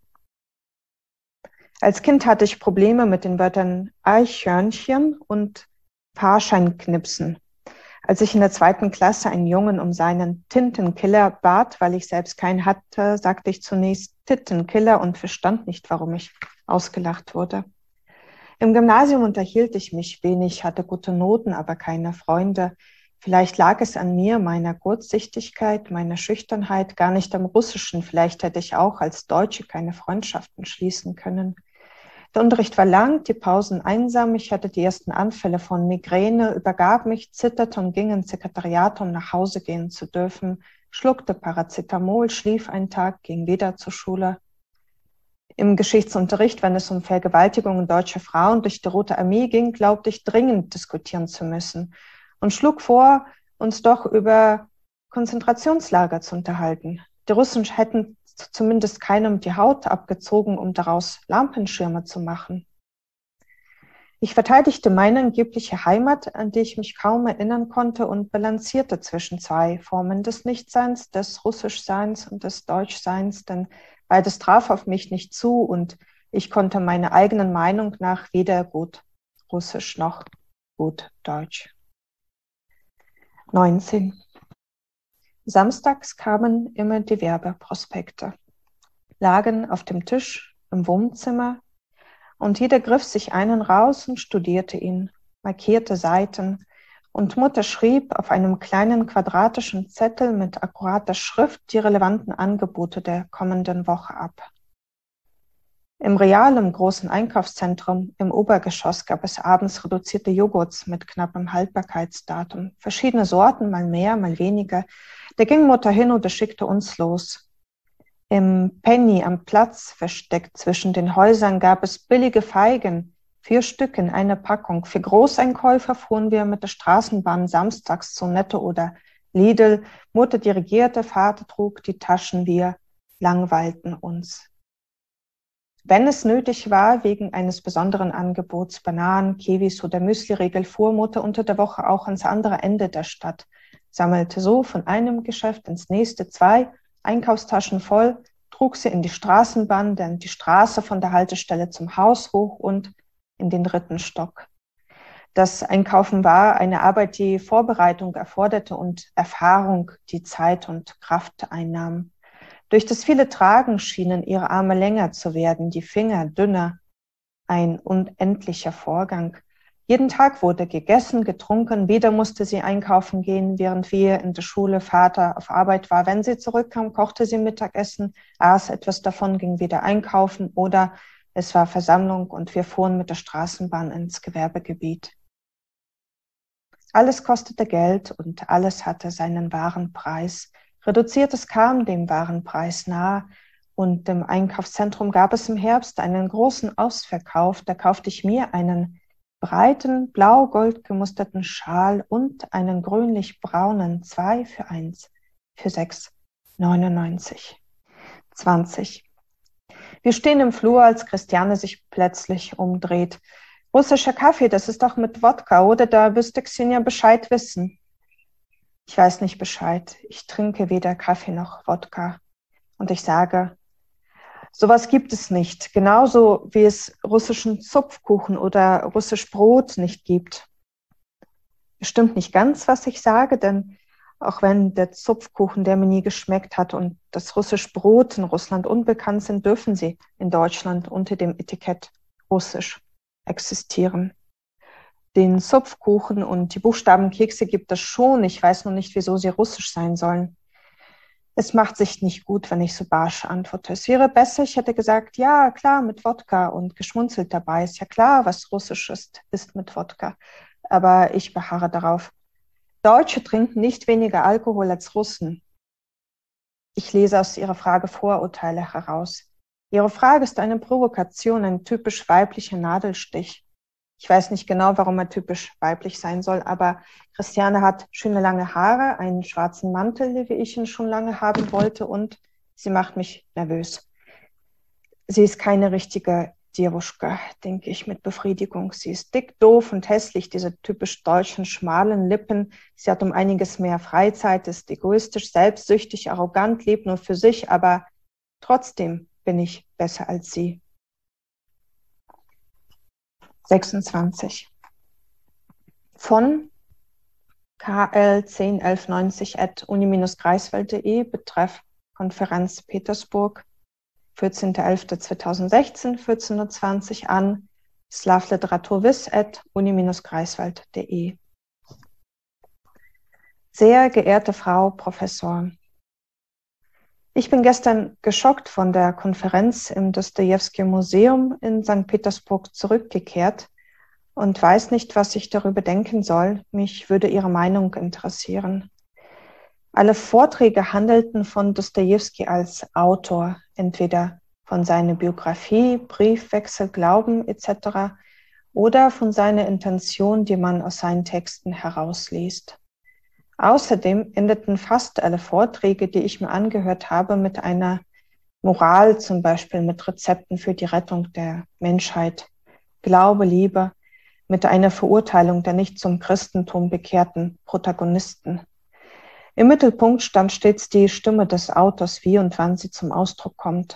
Als Kind hatte ich Probleme mit den Wörtern Eichhörnchen und Fahrscheinknipsen. Als ich in der zweiten Klasse einen Jungen um seinen Tintenkiller bat, weil ich selbst keinen hatte, sagte ich zunächst Tintenkiller und verstand nicht, warum ich ausgelacht wurde. Im Gymnasium unterhielt ich mich wenig, hatte gute Noten, aber keine Freunde. Vielleicht lag es an mir, meiner Kurzsichtigkeit, meiner Schüchternheit, gar nicht am Russischen. Vielleicht hätte ich auch als Deutsche keine Freundschaften schließen können. Der Unterricht war lang, die Pausen einsam. Ich hatte die ersten Anfälle von Migräne, übergab mich, zitterte und ging ins Sekretariat, um nach Hause gehen zu dürfen, schluckte Paracetamol, schlief einen Tag, ging wieder zur Schule. Im Geschichtsunterricht, wenn es um Vergewaltigungen deutscher Frauen durch die Rote Armee ging, glaubte ich dringend diskutieren zu müssen und schlug vor, uns doch über Konzentrationslager zu unterhalten. Die Russen hätten zumindest keinem die Haut abgezogen, um daraus Lampenschirme zu machen. Ich verteidigte meine angebliche Heimat, an die ich mich kaum erinnern konnte, und balancierte zwischen zwei Formen des Nichtseins, des Russischseins und des Deutschseins, denn beides traf auf mich nicht zu und ich konnte meiner eigenen Meinung nach weder gut Russisch noch gut Deutsch. neunzehn. Samstags kamen immer die Werbeprospekte, lagen auf dem Tisch im Wohnzimmer und jeder griff sich einen raus und studierte ihn, markierte Seiten und Mutter schrieb auf einem kleinen quadratischen Zettel mit akkurater Schrift die relevanten Angebote der kommenden Woche ab. Im Real, im großen Einkaufszentrum, im Obergeschoss gab es abends reduzierte Joghurts mit knappem Haltbarkeitsdatum. Verschiedene Sorten, mal mehr, mal weniger. Da ging Mutter hin oder schickte uns los. Im Penny am Platz, versteckt zwischen den Häusern, gab es billige Feigen, vier Stück in einer Packung. Für Großeinkäufer fuhren wir mit der Straßenbahn samstags zu Netto oder Lidl. Mutter dirigierte, Vater trug die Taschen, wir langweilten uns. Wenn es nötig war, wegen eines besonderen Angebots, Bananen, Kiwis oder Müsliriegel, fuhr Mutter unter der Woche auch ans andere Ende der Stadt, sammelte so von einem Geschäft ins nächste zwei Einkaufstaschen voll, trug sie in die Straßenbahn, dann die Straße von der Haltestelle zum Haus hoch und in den dritten Stock. Das Einkaufen war eine Arbeit, die Vorbereitung erforderte und Erfahrung, die Zeit und Kraft einnahm. Durch das viele Tragen schienen ihre Arme länger zu werden, die Finger dünner. Ein unendlicher Vorgang. Jeden Tag wurde gegessen, getrunken, wieder musste sie einkaufen gehen, während wir in der Schule, Vater auf Arbeit war. Wenn sie zurückkam, kochte sie Mittagessen, aß etwas davon, ging wieder einkaufen oder es war Versammlung und wir fuhren mit der Straßenbahn ins Gewerbegebiet. Alles kostete Geld und alles hatte seinen wahren Preis. Reduziertes kam dem wahren Preis nahe und im Einkaufszentrum gab es im Herbst einen großen Ausverkauf. Da kaufte ich mir einen breiten, blau-gold gemusterten Schal und einen grünlich-braunen, zwei für eins, für sechs neunundneunzig. zwanzig. Wir stehen im Flur, als Christiane sich plötzlich umdreht. Russischer Kaffee, das ist doch mit Wodka, oder? Da müsste Xenia Bescheid wissen. Ich weiß nicht Bescheid. Ich trinke weder Kaffee noch Wodka. Und ich sage, sowas gibt es nicht. Genauso wie es russischen Zupfkuchen oder russisch Brot nicht gibt. Es stimmt nicht ganz, was ich sage, denn auch wenn der Zupfkuchen, der mir nie geschmeckt hat, und das russisch Brot in Russland unbekannt sind, dürfen sie in Deutschland unter dem Etikett russisch existieren. Den Zupfkuchen und die Buchstabenkekse gibt es schon. Ich weiß nur nicht, wieso sie russisch sein sollen. Es macht sich nicht gut, wenn ich so barsch antworte. Es wäre besser, ich hätte gesagt, ja, klar, mit Wodka und geschmunzelt dabei. Ist ja klar, was Russisch ist, ist mit Wodka. Aber ich beharre darauf. Deutsche trinken nicht weniger Alkohol als Russen. Ich lese aus Ihrer Frage Vorurteile heraus. Ihre Frage ist eine Provokation, ein typisch weiblicher Nadelstich. Ich weiß nicht genau, warum er typisch weiblich sein soll, aber Christiane hat schöne lange Haare, einen schwarzen Mantel, wie ich ihn schon lange haben wollte, und sie macht mich nervös. Sie ist keine richtige Dievuschka, denke ich mit Befriedigung. Sie ist dick, doof und hässlich, diese typisch deutschen schmalen Lippen. Sie hat um einiges mehr Freizeit, ist egoistisch, selbstsüchtig, arrogant, lebt nur für sich, aber trotzdem bin ich besser als sie. sechsundzwanzig. Von k l zehn elf neunzig at uni-greifswald punkt de, betreff Konferenz Petersburg, vierzehnter elfter zweitausendsechzehn, vierzehn Uhr zwanzig an slavliteraturwiss at uni-greifswald punkt de. Sehr geehrte Frau Professor, ich bin gestern geschockt von der Konferenz im Dostojewski-Museum in Sankt Petersburg zurückgekehrt und weiß nicht, was ich darüber denken soll. Mich würde Ihre Meinung interessieren. Alle Vorträge handelten von Dostojewski als Autor, entweder von seiner Biografie, Briefwechsel, Glauben et cetera oder von seiner Intention, die man aus seinen Texten herausliest. Außerdem endeten fast alle Vorträge, die ich mir angehört habe, mit einer Moral, zum Beispiel mit Rezepten für die Rettung der Menschheit, Glaube, Liebe, mit einer Verurteilung der nicht zum Christentum bekehrten Protagonisten. Im Mittelpunkt stand stets die Stimme des Autors, wie und wann sie zum Ausdruck kommt.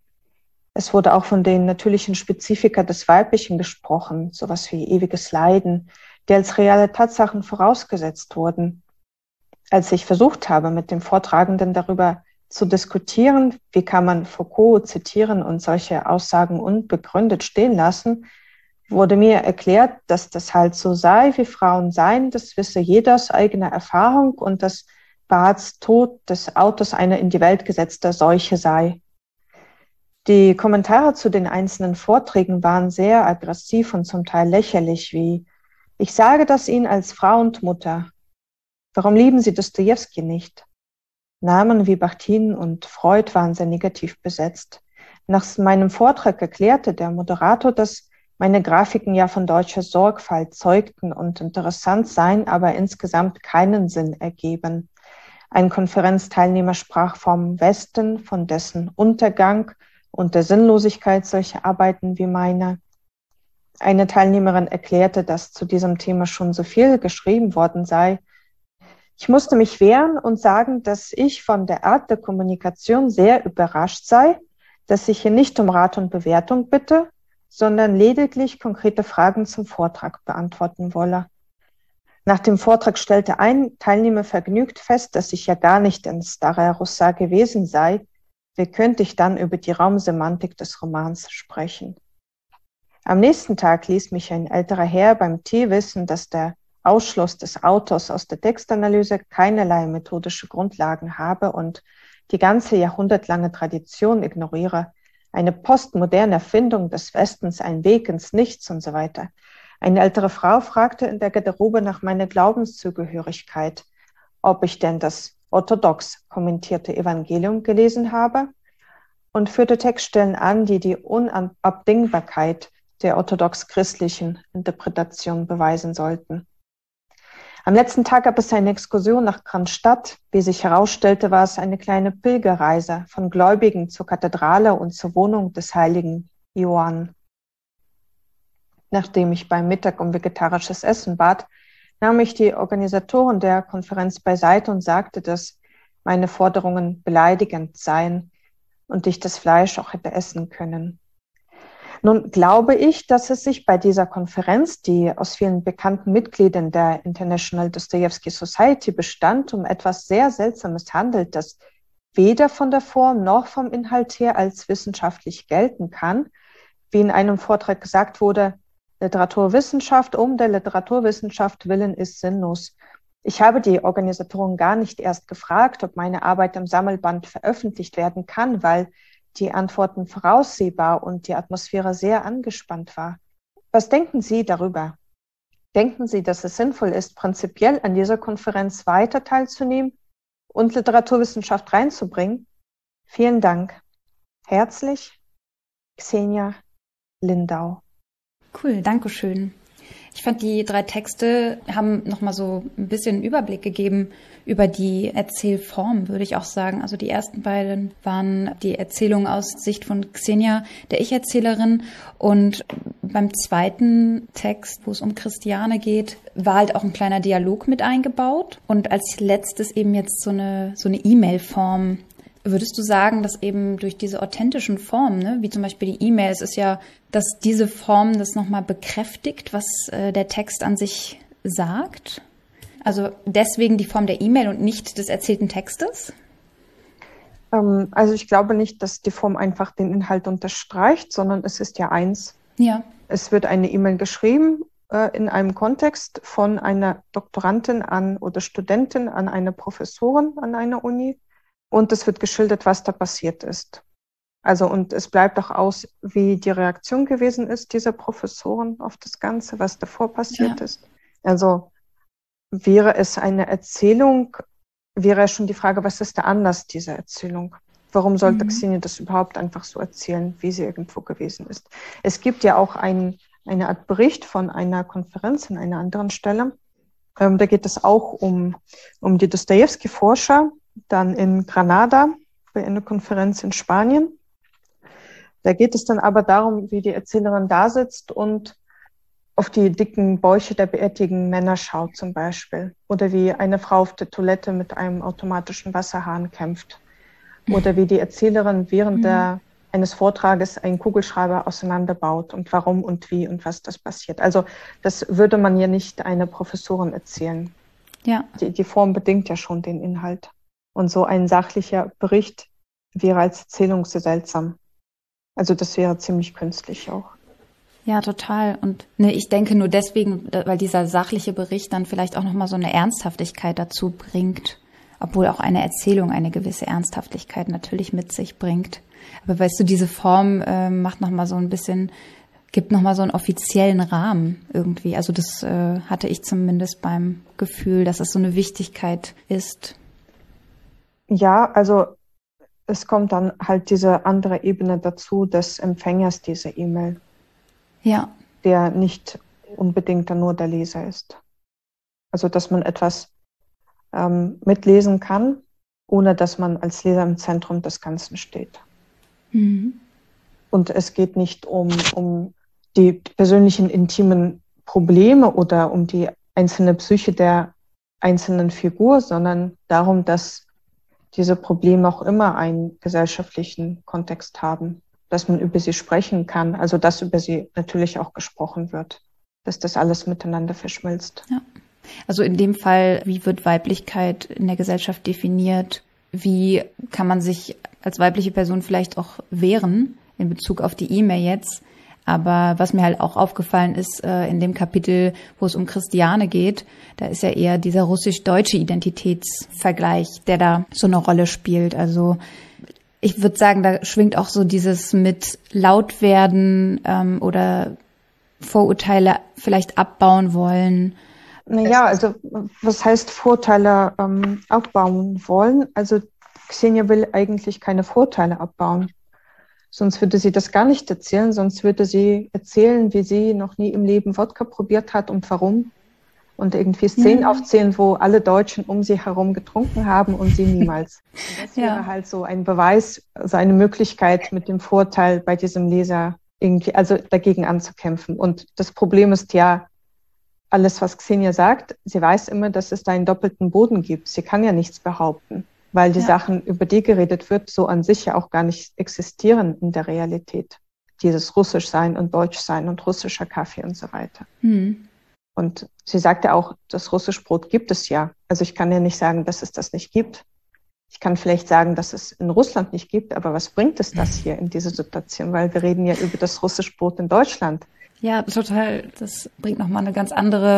Es wurde auch von den natürlichen Spezifika des Weiblichen gesprochen, sowas wie ewiges Leiden, die als reale Tatsachen vorausgesetzt wurden. Als ich versucht habe, mit dem Vortragenden darüber zu diskutieren, wie kann man Foucault zitieren und solche Aussagen unbegründet stehen lassen, wurde mir erklärt, dass das halt so sei, wie Frauen seien, das wisse jeder aus eigener Erfahrung und dass Barths Tod des Autors eine in die Welt gesetzte Seuche sei. Die Kommentare zu den einzelnen Vorträgen waren sehr aggressiv und zum Teil lächerlich, wie: Ich sage das Ihnen als Frau und Mutter. Warum lieben Sie Dostojewski nicht? Namen wie Bakhtin und Freud waren sehr negativ besetzt. Nach meinem Vortrag erklärte der Moderator, dass meine Grafiken ja von deutscher Sorgfalt zeugten und interessant seien, aber insgesamt keinen Sinn ergeben. Ein Konferenzteilnehmer sprach vom Westen, von dessen Untergang und der Sinnlosigkeit solcher Arbeiten wie meine. Eine Teilnehmerin erklärte, dass zu diesem Thema schon so viel geschrieben worden sei. Ich musste mich wehren und sagen, dass ich von der Art der Kommunikation sehr überrascht sei, dass ich hier nicht um Rat und Bewertung bitte, sondern lediglich konkrete Fragen zum Vortrag beantworten wolle. Nach dem Vortrag stellte ein Teilnehmer vergnügt fest, dass ich ja gar nicht in Staraya Russa gewesen sei. Wie könnte ich dann über die Raumsemantik des Romans sprechen? Am nächsten Tag ließ mich ein älterer Herr beim Tee wissen, dass der Ausschluss des Autors aus der Textanalyse keinerlei methodische Grundlagen habe und die ganze jahrhundertlange Tradition ignoriere, eine postmoderne Erfindung des Westens, ein Weg ins Nichts und so weiter. Eine ältere Frau fragte in der Garderobe nach meiner Glaubenszugehörigkeit, ob ich denn das orthodox kommentierte Evangelium gelesen habe, und führte Textstellen an, die die Unabdingbarkeit der orthodox-christlichen Interpretation beweisen sollten. Am letzten Tag gab es eine Exkursion nach Kronstadt. Wie sich herausstellte, war es eine kleine Pilgerreise von Gläubigen zur Kathedrale und zur Wohnung des heiligen Ioan. Nachdem ich beim Mittag um vegetarisches Essen bat, nahm ich die Organisatoren der Konferenz beiseite und sagte, dass meine Forderungen beleidigend seien und ich das Fleisch auch hätte essen können. Nun glaube ich, dass es sich bei dieser Konferenz, die aus vielen bekannten Mitgliedern der International Dostoevsky Society bestand, um etwas sehr Seltsames handelt, das weder von der Form noch vom Inhalt her als wissenschaftlich gelten kann. Wie in einem Vortrag gesagt wurde, Literaturwissenschaft um der Literaturwissenschaft willen ist sinnlos. Ich habe die Organisatoren gar nicht erst gefragt, ob meine Arbeit im Sammelband veröffentlicht werden kann, weil die Antworten voraussehbar und die Atmosphäre sehr angespannt war. Was denken Sie darüber? Denken Sie, dass es sinnvoll ist, prinzipiell an dieser Konferenz weiter teilzunehmen und Literaturwissenschaft reinzubringen? Vielen Dank. Herzlich, Xenia Lindau. Cool, danke schön. Ich fand, die drei Texte haben nochmal so ein bisschen einen Überblick gegeben über die Erzählform, würde ich auch sagen. Also die ersten beiden waren die Erzählung aus Sicht von Xenia, der Ich-Erzählerin. Und beim zweiten Text, wo es um Christiane geht, war halt auch ein kleiner Dialog mit eingebaut. Und als letztes eben jetzt so eine, so eine E-Mail-Form. Würdest du sagen, dass eben durch diese authentischen Formen, ne, wie zum Beispiel die E-Mail, es ist ja, dass diese Form das nochmal bekräftigt, was äh, der Text an sich sagt? Also deswegen die Form der E-Mail und nicht des erzählten Textes? Ähm, also ich glaube nicht, dass die Form einfach den Inhalt unterstreicht, sondern es ist ja eins. Ja. Es wird eine E-Mail geschrieben äh, in einem Kontext von einer Doktorandin an oder Studentin an eine Professorin an einer Uni. Und es wird geschildert, was da passiert ist. Also, und es bleibt auch aus, wie die Reaktion gewesen ist, dieser Professoren auf das Ganze, was davor passiert ja. ist. Also, wäre es eine Erzählung, wäre schon die Frage, was ist der Anlass dieser Erzählung? Warum sollte mhm. Xenia das überhaupt einfach so erzählen, wie sie irgendwo gewesen ist? Es gibt ja auch ein, eine Art Bericht von einer Konferenz an einer anderen Stelle. Ähm, da geht es auch um, um die Dostojewski-Forscher, dann in Granada bei einer Konferenz in Spanien. Da geht es dann aber darum, wie die Erzählerin da sitzt und auf die dicken Bäuche der bärtigen Männer schaut zum Beispiel. Oder wie eine Frau auf der Toilette mit einem automatischen Wasserhahn kämpft. Oder wie die Erzählerin während mhm. der, eines Vortrages einen Kugelschreiber auseinanderbaut und warum und wie und was das passiert. Also das würde man ja nicht einer Professorin erzählen. Ja. Die, die Form bedingt ja schon den Inhalt. Und so ein sachlicher Bericht wäre als Erzählung sehr seltsam. Also das wäre ziemlich künstlich auch. Ja, total. Und ne, ich denke nur deswegen, weil dieser sachliche Bericht dann vielleicht auch nochmal so eine Ernsthaftigkeit dazu bringt. Obwohl auch eine Erzählung eine gewisse Ernsthaftigkeit natürlich mit sich bringt. Aber weißt du, diese Form äh, macht nochmal so ein bisschen, gibt nochmal so einen offiziellen Rahmen irgendwie. Also das äh, hatte ich zumindest beim Gefühl, dass es so eine Wichtigkeit ist. Ja, also es kommt dann halt diese andere Ebene dazu des Empfängers dieser E-Mail. Ja. Der nicht unbedingt dann nur der Leser ist. Also dass man etwas ähm, mitlesen kann, ohne dass man als Leser im Zentrum des Ganzen steht. Mhm. Und es geht nicht um, um die persönlichen intimen Probleme oder um die einzelne Psyche der einzelnen Figur, sondern darum, dass diese Probleme auch immer einen gesellschaftlichen Kontext haben, dass man über sie sprechen kann, also dass über sie natürlich auch gesprochen wird, dass das alles miteinander verschmilzt. Ja. Also in dem Fall, wie wird Weiblichkeit in der Gesellschaft definiert? Wie kann man sich als weibliche Person vielleicht auch wehren in Bezug auf die E-Mail jetzt? Aber was mir halt auch aufgefallen ist, äh, in dem Kapitel, wo es um Christiane geht, da ist ja eher dieser russisch-deutsche Identitätsvergleich, der da so eine Rolle spielt. Also ich würde sagen, da schwingt auch so dieses mit laut werden ähm, oder Vorurteile vielleicht abbauen wollen. Naja, also was heißt Vorteile ähm, abbauen wollen? Also Xenia will eigentlich keine Vorteile abbauen. Sonst würde sie das gar nicht erzählen, sonst würde sie erzählen, wie sie noch nie im Leben Wodka probiert hat und warum. Und irgendwie Szenen ja. aufzählen, wo alle Deutschen um sie herum getrunken haben und sie niemals. Und das ja. wäre halt so ein Beweis, so eine Möglichkeit mit dem Vorteil bei diesem Leser irgendwie, also dagegen anzukämpfen. Und das Problem ist ja, alles, was Xenia sagt, sie weiß immer, dass es da einen doppelten Boden gibt. Sie kann ja nichts behaupten, weil die ja. Sachen, über die geredet wird, so an sich ja auch gar nicht existieren in der Realität. Dieses Russischsein und Deutschsein und russischer Kaffee und so weiter. Hm. Und sie sagt ja auch, das Russischbrot gibt es ja. Also ich kann ja nicht sagen, dass es das nicht gibt. Ich kann vielleicht sagen, dass es in Russland nicht gibt, aber was bringt es das hier in dieser Situation? Weil wir reden ja über das Russischbrot in Deutschland. Ja, total. Das bringt nochmal eine ganz andere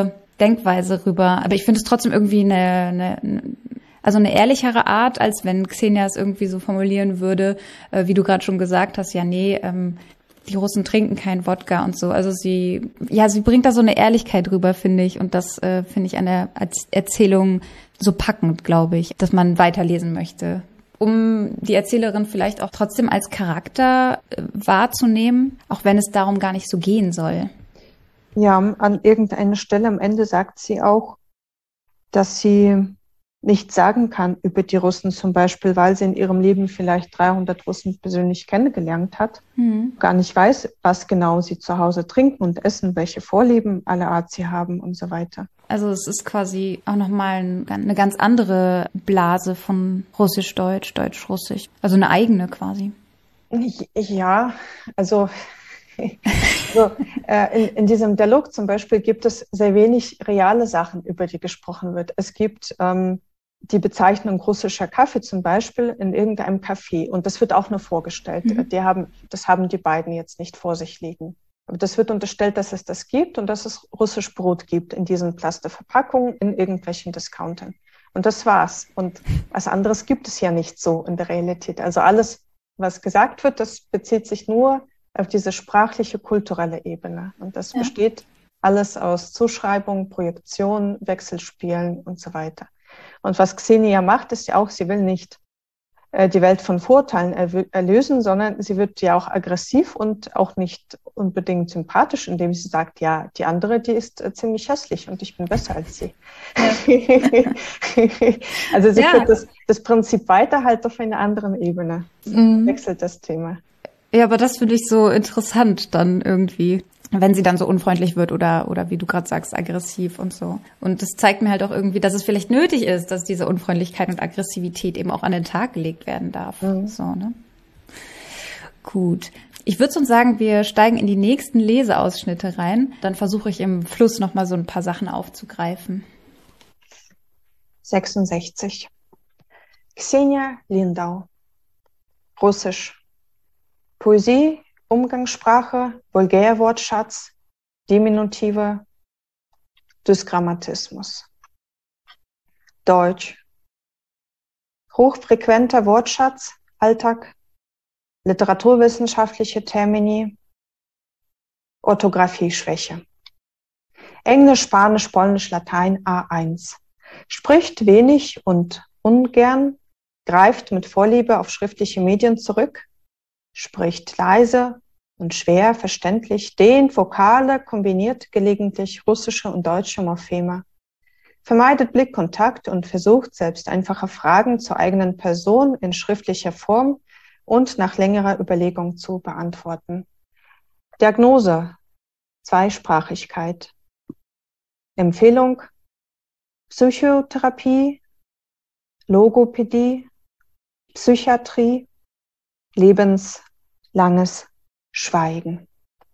Denkweise rüber. Aber ich finde es trotzdem irgendwie eine, eine, also eine ehrlichere Art, als wenn Xenia es irgendwie so formulieren würde, äh, wie du gerade schon gesagt hast, ja, nee, ähm, die Russen trinken keinen Wodka und so. Also sie, ja, sie bringt da so eine Ehrlichkeit rüber, finde ich. Und das äh, finde ich an der Erzählung so packend, glaube ich, dass man weiterlesen möchte. Um die Erzählerin vielleicht auch trotzdem als Charakter äh, wahrzunehmen, auch wenn es darum gar nicht so gehen soll. Ja, an irgendeiner Stelle am Ende sagt sie auch, dass sie nichts sagen kann über die Russen, zum Beispiel, weil sie in ihrem Leben vielleicht dreihundert Russen persönlich kennengelernt hat, mhm. gar nicht weiß, was genau sie zu Hause trinken und essen, welche Vorlieben aller Art sie haben und so weiter. Also es ist quasi auch nochmal eine ganz andere Blase von Russisch-Deutsch, Deutsch-Russisch, also eine eigene quasi. Ja, also so, äh, in, in diesem Dialog zum Beispiel gibt es sehr wenig reale Sachen, über die gesprochen wird. Es gibt ähm, die Bezeichnung russischer Kaffee zum Beispiel in irgendeinem Café und das wird auch nur vorgestellt. Mhm. Die haben, das haben die beiden jetzt nicht vor sich liegen. Aber das wird unterstellt, dass es das gibt und dass es russisch Brot gibt in diesen Plastikverpackungen in irgendwelchen Discountern. Und das war's. Und was anderes gibt es ja nicht so in der Realität. Also alles, was gesagt wird, das bezieht sich nur auf diese sprachliche, kulturelle Ebene. Und das ja. besteht alles aus Zuschreibung, Projektion, Wechselspielen und so weiter. Und was Xenia macht, ist ja auch, sie will nicht äh, die Welt von Vorurteilen erw- erlösen, sondern sie wird ja auch aggressiv und auch nicht unbedingt sympathisch, indem sie sagt, ja, die andere, die ist äh, ziemlich hässlich und ich bin besser als sie. Ja. Also sie ja. führt das, das Prinzip weiter halt auf einer anderen Ebene. Mhm. Wechselt das Thema. Ja, aber das finde ich so interessant dann irgendwie, wenn sie dann so unfreundlich wird oder oder wie du gerade sagst, aggressiv und so. Und das zeigt mir halt auch irgendwie, dass es vielleicht nötig ist, dass diese Unfreundlichkeit und Aggressivität eben auch an den Tag gelegt werden darf. Mhm. So, ne? Gut. Ich würde sonst sagen, wir steigen in die nächsten Leseausschnitte rein. Dann versuche ich im Fluss nochmal so ein paar Sachen aufzugreifen. sechsundsechzig. Xenia Lindau. Russisch. Poesie, Umgangssprache, Vulgärwortschatz, Diminutive, Dysgrammatismus. Deutsch. Hochfrequenter Wortschatz, Alltag, literaturwissenschaftliche Termini, Orthographieschwäche. Englisch, Spanisch, Polnisch, Latein A eins. Spricht wenig und ungern, greift mit Vorliebe auf schriftliche Medien zurück, spricht leise und schwer verständlich, dehnt Vokale, kombiniert gelegentlich russische und deutsche Morpheme, vermeidet Blickkontakt und versucht selbst einfache Fragen zur eigenen Person in schriftlicher Form und nach längerer Überlegung zu beantworten. Diagnose: Zweisprachigkeit. Empfehlung: Psychotherapie, Logopädie, Psychiatrie, lebenslanges Schweigen.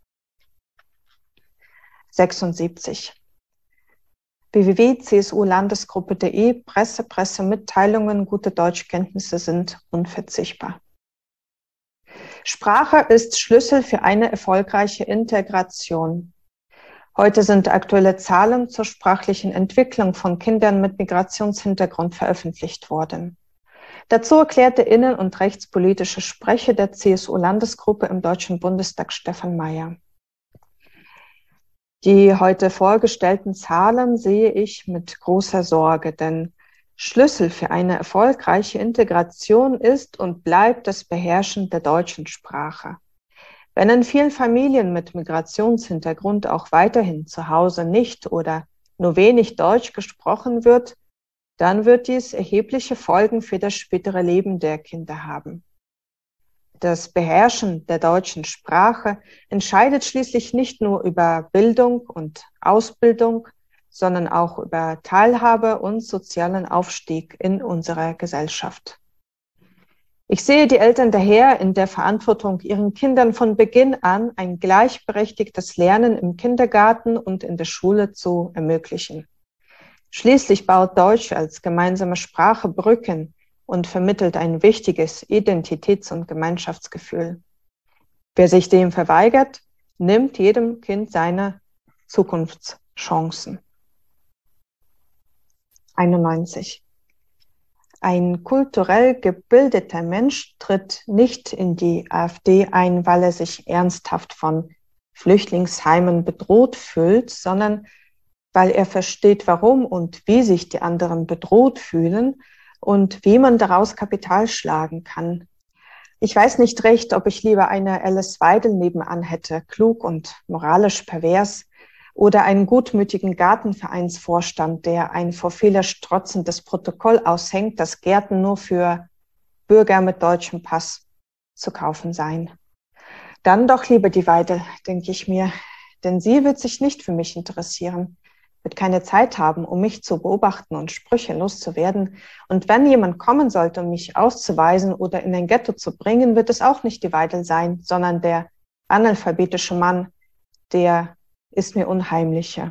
sechsundsiebzig. w w w punkt c s u landesgruppe punkt d e Presse, Pressemitteilungen, gute Deutschkenntnisse sind unverzichtbar. Sprache ist Schlüssel für eine erfolgreiche Integration. Heute sind aktuelle Zahlen zur sprachlichen Entwicklung von Kindern mit Migrationshintergrund veröffentlicht worden. Dazu erklärte innen- und rechtspolitische Sprecher der C S U-Landesgruppe im Deutschen Bundestag Stefan Mayer. Die heute vorgestellten Zahlen sehe ich mit großer Sorge, denn Schlüssel für eine erfolgreiche Integration ist und bleibt das Beherrschen der deutschen Sprache. Wenn in vielen Familien mit Migrationshintergrund auch weiterhin zu Hause nicht oder nur wenig Deutsch gesprochen wird, dann wird dies erhebliche Folgen für das spätere Leben der Kinder haben. Das Beherrschen der deutschen Sprache entscheidet schließlich nicht nur über Bildung und Ausbildung, sondern auch über Teilhabe und sozialen Aufstieg in unserer Gesellschaft. Ich sehe die Eltern daher in der Verantwortung, ihren Kindern von Beginn an ein gleichberechtigtes Lernen im Kindergarten und in der Schule zu ermöglichen. Schließlich baut Deutsch als gemeinsame Sprache Brücken und vermittelt ein wichtiges Identitäts- und Gemeinschaftsgefühl. Wer sich dem verweigert, nimmt jedem Kind seine Zukunftschancen. einundneunzig. Ein kulturell gebildeter Mensch tritt nicht in die AfD ein, weil er sich ernsthaft von Flüchtlingsheimen bedroht fühlt, sondern weil er versteht, warum und wie sich die anderen bedroht fühlen und wie man daraus Kapital schlagen kann. Ich weiß nicht recht, ob ich lieber eine Alice Weidel nebenan hätte, klug und moralisch pervers, oder einen gutmütigen Gartenvereinsvorstand, der ein vor Fehler strotzendes Protokoll aushängt, dass Gärten nur für Bürger mit deutschem Pass zu kaufen seien. Dann doch lieber die Weidel, denke ich mir, denn sie wird sich nicht für mich interessieren, wird keine Zeit haben, um mich zu beobachten und Sprüche loszuwerden. Und wenn jemand kommen sollte, um mich auszuweisen oder in ein Ghetto zu bringen, wird es auch nicht die Weidel sein, sondern der analphabetische Mann, der ist mir unheimlicher.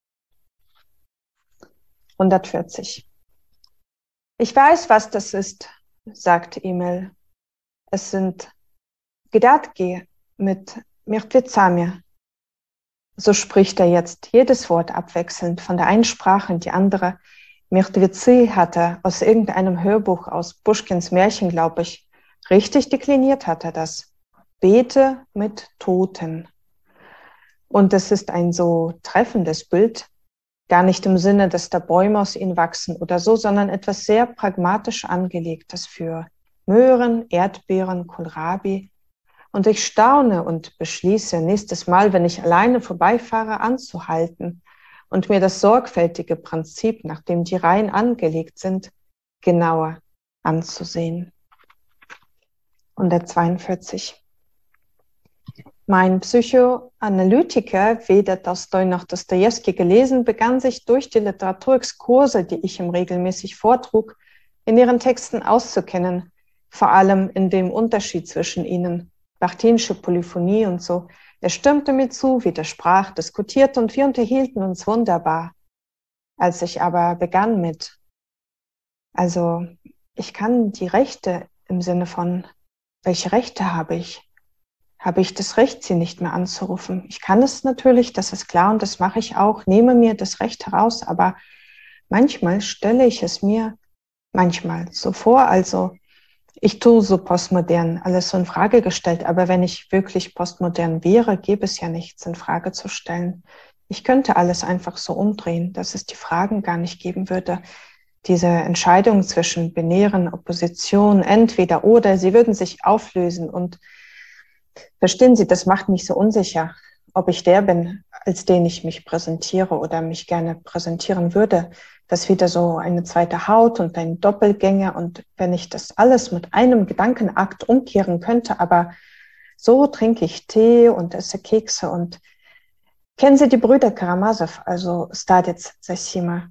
hundertvierzig. Ich weiß, was das ist, sagt Emil. Es sind Gedatki mit Mrtvecami. So spricht er jetzt jedes Wort abwechselnd von der einen Sprache in die andere. Mrtveцы hat er aus irgendeinem Hörbuch aus Puschkins Märchen, glaube ich. Richtig dekliniert hat er das. Bete mit Toten. Und es ist ein so treffendes Bild, gar nicht im Sinne, dass da Bäume aus ihnen wachsen oder so, sondern etwas sehr pragmatisch angelegtes für Möhren, Erdbeeren, Kohlrabi. Und ich staune und beschließe, nächstes Mal, wenn ich alleine vorbeifahre, anzuhalten und mir das sorgfältige Prinzip, nach dem die Reihen angelegt sind, genauer anzusehen. hundertzweiundvierzig. Mein Psychoanalytiker, weder Tolstoi noch Dostojewski gelesen, begann sich durch die Literaturexkurse, die ich ihm regelmäßig vortrug, in ihren Texten auszukennen, vor allem in dem Unterschied zwischen ihnen, Bachtinsche Polyphonie und so. Er stimmte mir zu, widersprach, diskutierte und wir unterhielten uns wunderbar. Als ich aber begann mit, also ich kann die Rechte im Sinne von, welche Rechte habe ich? Habe ich das Recht, sie nicht mehr anzurufen? Ich kann es natürlich, das ist klar und das mache ich auch, nehme mir das Recht heraus, aber manchmal stelle ich es mir manchmal so vor, also ich tue so postmodern, alles so in Frage gestellt, aber wenn ich wirklich postmodern wäre, gäbe es ja nichts in Frage zu stellen. Ich könnte alles einfach so umdrehen, dass es die Fragen gar nicht geben würde. Diese Entscheidung zwischen binären Opposition, entweder oder, sie würden sich auflösen und verstehen Sie, das macht mich so unsicher, ob ich der bin, als den ich mich präsentiere oder mich gerne präsentieren würde. Das ist wieder so eine zweite Haut und ein Doppelgänger. Und wenn ich das alles mit einem Gedankenakt umkehren könnte, aber so trinke ich Tee und esse Kekse. Und kennen Sie die Brüder Karamasow, also Staditz, Sessima?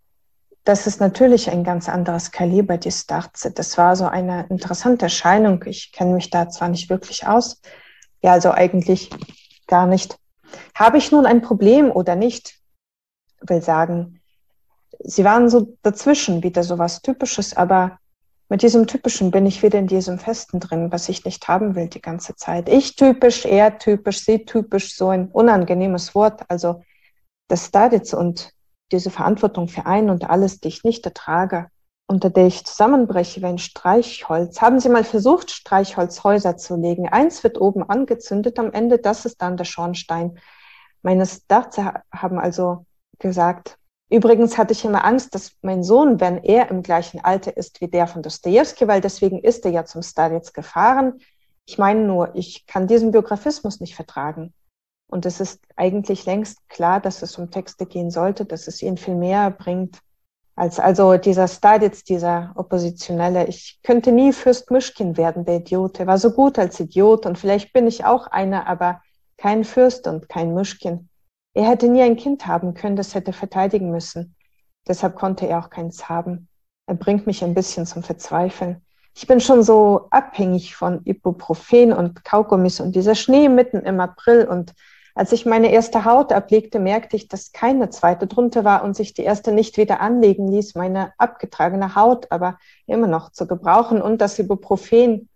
Das ist natürlich ein ganz anderes Kaliber, die Starze. Das war so eine interessante Erscheinung. Ich kenne mich da zwar nicht wirklich aus, ja, also eigentlich gar nicht. Habe ich nun ein Problem oder nicht? Ich will sagen, sie waren so dazwischen, wieder so was Typisches, aber mit diesem Typischen bin ich wieder in diesem Festen drin, was ich nicht haben will die ganze Zeit. Ich typisch, er typisch, sie typisch, so ein unangenehmes Wort. Also das Staditz und diese Verantwortung für ein und alles, die ich nicht ertrage, unter der ich zusammenbreche wie ein Streichholz. Haben Sie mal versucht, Streichholzhäuser zu legen? Eins wird oben angezündet, am Ende, das ist dann der Schornstein. Meine Starze haben also gesagt, übrigens hatte ich immer Angst, dass mein Sohn, wenn er im gleichen Alter ist wie der von Dostojewski, weil deswegen ist er ja zum Staditz gefahren. Ich meine nur, ich kann diesen Biografismus nicht vertragen. Und es ist eigentlich längst klar, dass es um Texte gehen sollte, dass es ihn viel mehr bringt, als also dieser Staditz, dieser Oppositionelle. Ich könnte nie Fürst Myschkin werden, der Idiot. Er war so gut als Idiot und vielleicht bin ich auch einer, aber kein Fürst und kein Myschkin. Er hätte nie ein Kind haben können, das hätte verteidigen müssen. Deshalb konnte er auch keins haben. Er bringt mich ein bisschen zum Verzweifeln. Ich bin schon so abhängig von Ibuprofen und Kaugummis und dieser Schnee mitten im April. Und als ich meine erste Haut ablegte, merkte ich, dass keine zweite drunter war und sich die erste nicht wieder anlegen ließ, meine abgetragene Haut aber immer noch zu gebrauchen. Und das Ibuprofen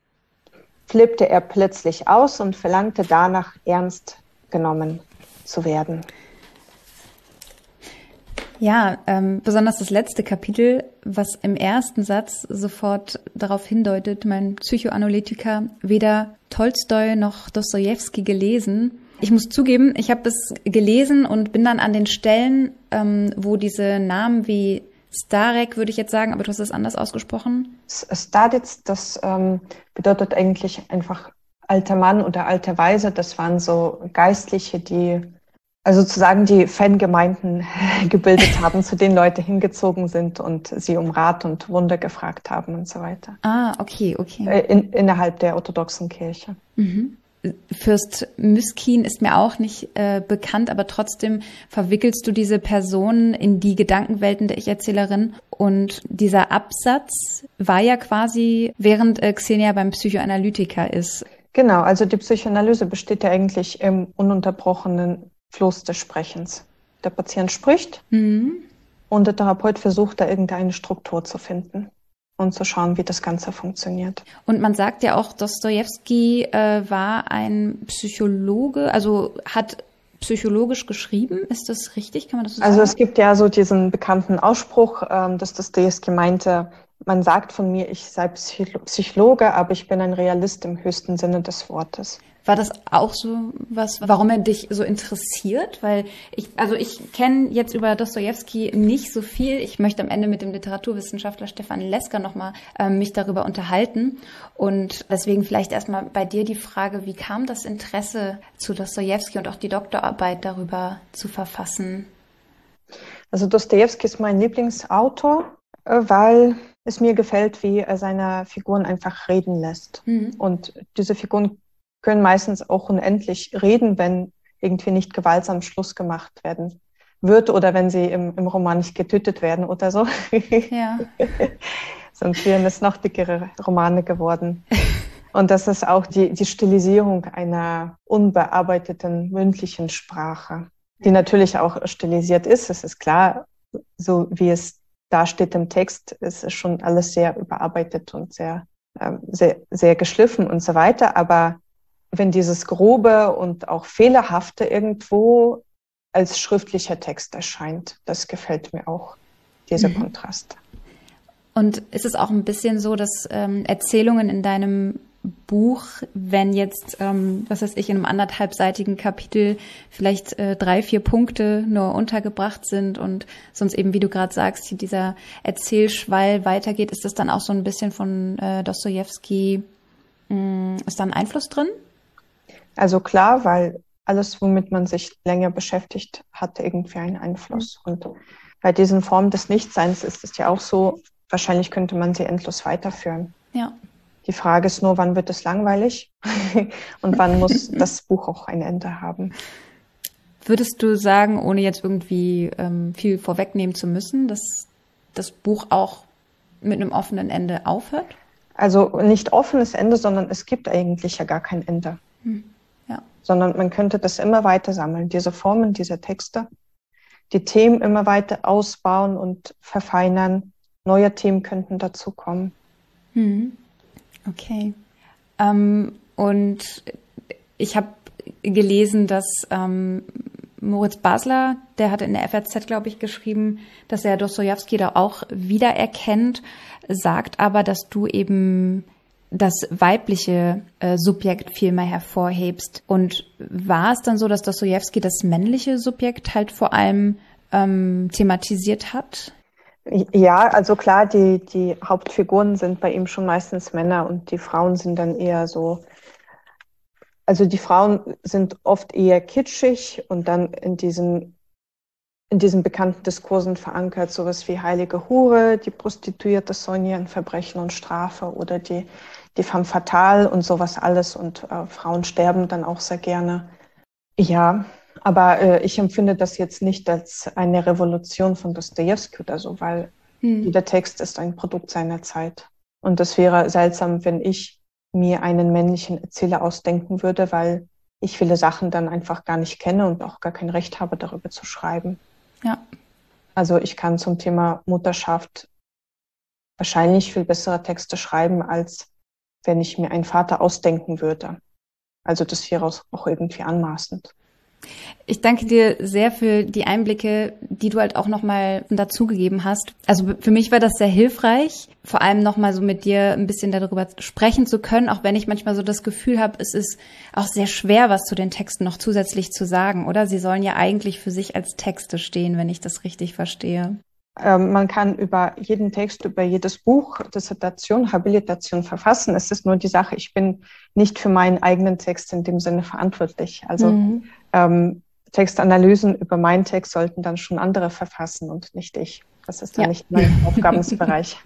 flippte er plötzlich aus und verlangte danach, ernst genommen zu werden. Ja, ähm, besonders das letzte Kapitel, was im ersten Satz sofort darauf hindeutet, mein Psychoanalytiker, weder Tolstoi noch Dostojewski gelesen. Ich muss zugeben, ich habe es gelesen und bin dann an den Stellen, ähm, wo diese Namen wie Starek, würde ich jetzt sagen, aber du hast es anders ausgesprochen. Starec, das ähm, bedeutet eigentlich einfach alter Mann oder alte Weise. Das waren so Geistliche, die also sozusagen die Fangemeinden gebildet haben, zu denen Leute hingezogen sind und sie um Rat und Wunder gefragt haben und so weiter. Ah, okay, okay. In, innerhalb der orthodoxen Kirche. Mhm. Fürst Myskin ist mir auch nicht äh, bekannt, aber trotzdem verwickelst du diese Personen in die Gedankenwelten der Ich-Erzählerin. Und dieser Absatz war ja quasi, während äh, Xenia beim Psychoanalytiker ist. Genau, also die Psychoanalyse besteht ja eigentlich im ununterbrochenen Fluss des Sprechens. Der Patient spricht mhm. und der Therapeut versucht, da irgendeine Struktur zu finden und zu schauen, wie das Ganze funktioniert. Und man sagt ja auch, Dostojewski äh, war ein Psychologe, also hat psychologisch geschrieben. Ist das richtig? Kann man das so sagen? Also es gibt ja so diesen bekannten Ausspruch, ähm, dass Dostojewski meinte, man sagt von mir, ich sei Psychologe, aber ich bin ein Realist im höchsten Sinne des Wortes. War das auch so was, warum er dich so interessiert? Weil ich, also ich kenne jetzt über Dostojewski nicht so viel. Ich möchte am Ende mit dem Literaturwissenschaftler Stefan Lesker nochmal äh, mich darüber unterhalten. Und deswegen vielleicht erstmal bei dir die Frage, wie kam das Interesse zu Dostojewski und auch die Doktorarbeit darüber zu verfassen? Also Dostojewski ist mein Lieblingsautor, weil es mir gefällt, wie er seine Figuren einfach reden lässt. Mhm. Und diese Figuren können meistens auch unendlich reden, wenn irgendwie nicht gewaltsam Schluss gemacht werden wird oder wenn sie im, im Roman nicht getötet werden oder so. Ja. Sonst wären es noch dickere Romane geworden. Und das ist auch die, die Stilisierung einer unbearbeiteten mündlichen Sprache, die natürlich auch stilisiert ist. Es ist klar, so wie es da steht im Text, ist es schon alles sehr überarbeitet und sehr, äh, sehr, sehr geschliffen und so weiter. Aber wenn dieses Grobe und auch Fehlerhafte irgendwo als schriftlicher Text erscheint, das gefällt mir auch, dieser mhm. Kontrast. Und ist es auch ein bisschen so, dass ähm, Erzählungen in deinem Buch, wenn jetzt, ähm, was weiß ich, in einem anderthalbseitigen Kapitel vielleicht äh, drei, vier Punkte nur untergebracht sind und sonst eben, wie du gerade sagst, hier dieser Erzählschwall weitergeht, ist das dann auch so ein bisschen von äh, Dostojewski, mh, ist da ein Einfluss drin? Also klar, weil alles, womit man sich länger beschäftigt, hat irgendwie einen Einfluss. Und bei diesen Formen des Nichtseins ist es ja auch so, wahrscheinlich könnte man sie endlos weiterführen. Ja. Die Frage ist nur, wann wird es langweilig und wann muss das Buch auch ein Ende haben. Würdest du sagen, ohne jetzt irgendwie ähm, viel vorwegnehmen zu müssen, dass das Buch auch mit einem offenen Ende aufhört? Also nicht offenes Ende, sondern es gibt eigentlich ja gar kein Ende. Hm. Ja. Sondern man könnte das immer weiter sammeln, diese Formen, diese Texte, die Themen immer weiter ausbauen und verfeinern. Neue Themen könnten dazukommen. Hm. Okay. Ähm, und ich habe gelesen, dass ähm, Moritz Basler, der hat in der F A Z, glaube ich, geschrieben, dass er Dostojewski da auch wiedererkennt, sagt aber, dass du eben das weibliche äh, Subjekt viel mehr hervorhebst. Und war es dann so, dass Dostojewski das männliche Subjekt halt vor allem ähm, thematisiert hat? Ja, also klar, die, die Hauptfiguren sind bei ihm schon meistens Männer und die Frauen sind dann eher so, also die Frauen sind oft eher kitschig und dann in diesen, in diesen bekannten Diskursen verankert, sowas wie heilige Hure, die Prostituierte Sonja in Verbrechen und Strafe oder die, die femme fatale und sowas alles und äh, Frauen sterben dann auch sehr gerne. Ja, aber äh, ich empfinde das jetzt nicht als eine Revolution von Dostojewski oder so, weil hm. jeder Text ist ein Produkt seiner Zeit. Und das wäre seltsam, wenn ich mir einen männlichen Erzähler ausdenken würde, weil ich viele Sachen dann einfach gar nicht kenne und auch gar kein Recht habe, darüber zu schreiben. Ja. Also ich kann zum Thema Mutterschaft wahrscheinlich viel bessere Texte schreiben, als wenn ich mir einen Vater ausdenken würde. Also das wäre auch irgendwie anmaßend. Ich danke dir sehr für die Einblicke, die du halt auch nochmal dazugegeben hast. Also für mich war das sehr hilfreich, vor allem nochmal so mit dir ein bisschen darüber sprechen zu können, auch wenn ich manchmal so das Gefühl habe, es ist auch sehr schwer, was zu den Texten noch zusätzlich zu sagen, oder? Sie sollen ja eigentlich für sich als Texte stehen, wenn ich das richtig verstehe. Ähm, man kann über jeden Text, über jedes Buch, Dissertation, Habilitation verfassen. Es ist nur die Sache, ich bin nicht für meinen eigenen Text in dem Sinne verantwortlich. Also mhm. ähm, Textanalysen über meinen Text sollten dann schon andere verfassen und nicht ich. Das ist dann ja. nicht mein Aufgabenbereich.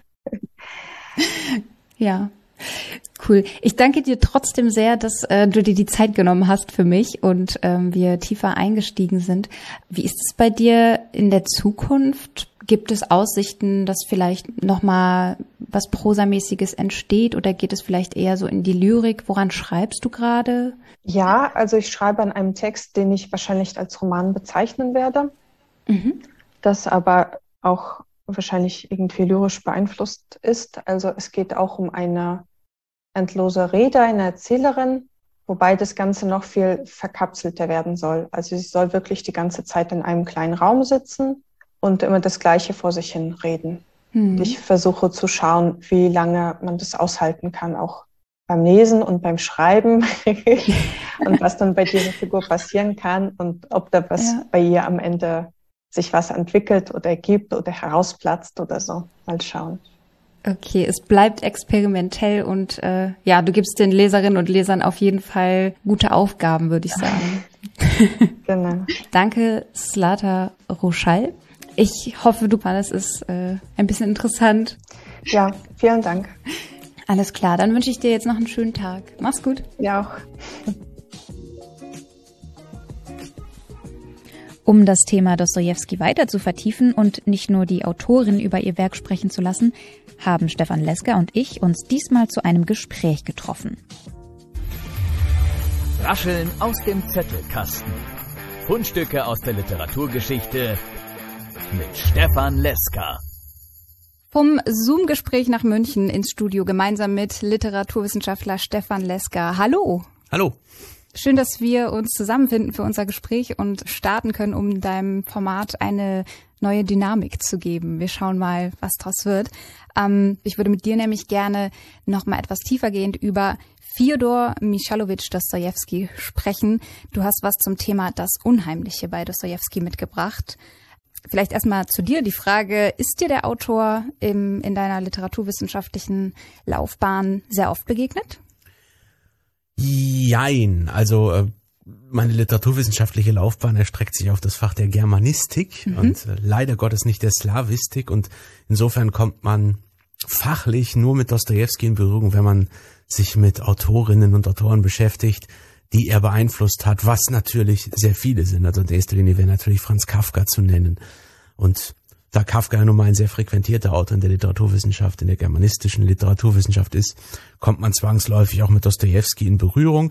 Ja, cool. Ich danke dir trotzdem sehr, dass äh, du dir die Zeit genommen hast für mich und ähm, wir tiefer eingestiegen sind. Wie ist es bei dir in der Zukunft? Gibt es Aussichten, dass vielleicht nochmal was Prosamäßiges entsteht oder geht es vielleicht eher so in die Lyrik? Woran schreibst du gerade? Ja, also ich schreibe an einem Text, den ich wahrscheinlich als Roman bezeichnen werde, mhm. das aber auch wahrscheinlich irgendwie lyrisch beeinflusst ist. Also es geht auch um eine endlose Rede, eine Erzählerin, wobei das Ganze noch viel verkapselter werden soll. Also sie soll wirklich die ganze Zeit in einem kleinen Raum sitzen und immer das Gleiche vor sich hin reden. Mhm. Ich versuche zu schauen, wie lange man das aushalten kann, auch beim Lesen und beim Schreiben und was dann bei dieser Figur passieren kann und ob da was ja. bei ihr am Ende sich was entwickelt oder ergibt oder herausplatzt oder so. Mal schauen. Okay, es bleibt experimentell und äh, ja, du gibst den Leserinnen und Lesern auf jeden Fall gute Aufgaben, würde ich sagen. Genau. Danke, Zlata Roschall. Ich hoffe, du fandest es äh, ein bisschen interessant. Ja, vielen Dank. Alles klar, dann wünsche ich dir jetzt noch einen schönen Tag. Mach's gut. Ja auch. Um das Thema Dostojewski weiter zu vertiefen und nicht nur die Autorin über ihr Werk sprechen zu lassen, haben Stefan Leska und ich uns diesmal zu einem Gespräch getroffen. Rascheln aus dem Zettelkasten. Fundstücke aus der Literaturgeschichte mit Stefan Leska. Vom Zoom-Gespräch nach München ins Studio gemeinsam mit Literaturwissenschaftler Stefan Leska. Hallo. Hallo. Schön, dass wir uns zusammenfinden für unser Gespräch und starten können, um deinem Format eine neue Dynamik zu geben. Wir schauen mal, was draus wird. Ähm, ich würde mit dir nämlich gerne noch mal etwas tiefergehend über Fjodor Michailowitsch Dostojewski sprechen. Du hast was zum Thema das Unheimliche bei Dostojewski mitgebracht. Vielleicht erstmal zu dir die Frage, ist dir der Autor im, in deiner literaturwissenschaftlichen Laufbahn sehr oft begegnet? Jein, also äh, meine literaturwissenschaftliche Laufbahn erstreckt sich auf das Fach der Germanistik mhm. und äh, leider Gottes nicht der Slawistik und insofern kommt man fachlich nur mit Dostojewski in Berührung, wenn man sich mit Autorinnen und Autoren beschäftigt, die er beeinflusst hat, was natürlich sehr viele sind. Also in erster Linie wäre natürlich Franz Kafka zu nennen. Und da Kafka ja nun mal ein sehr frequentierter Autor in der Literaturwissenschaft, in der germanistischen Literaturwissenschaft ist, kommt man zwangsläufig auch mit Dostojewski in Berührung.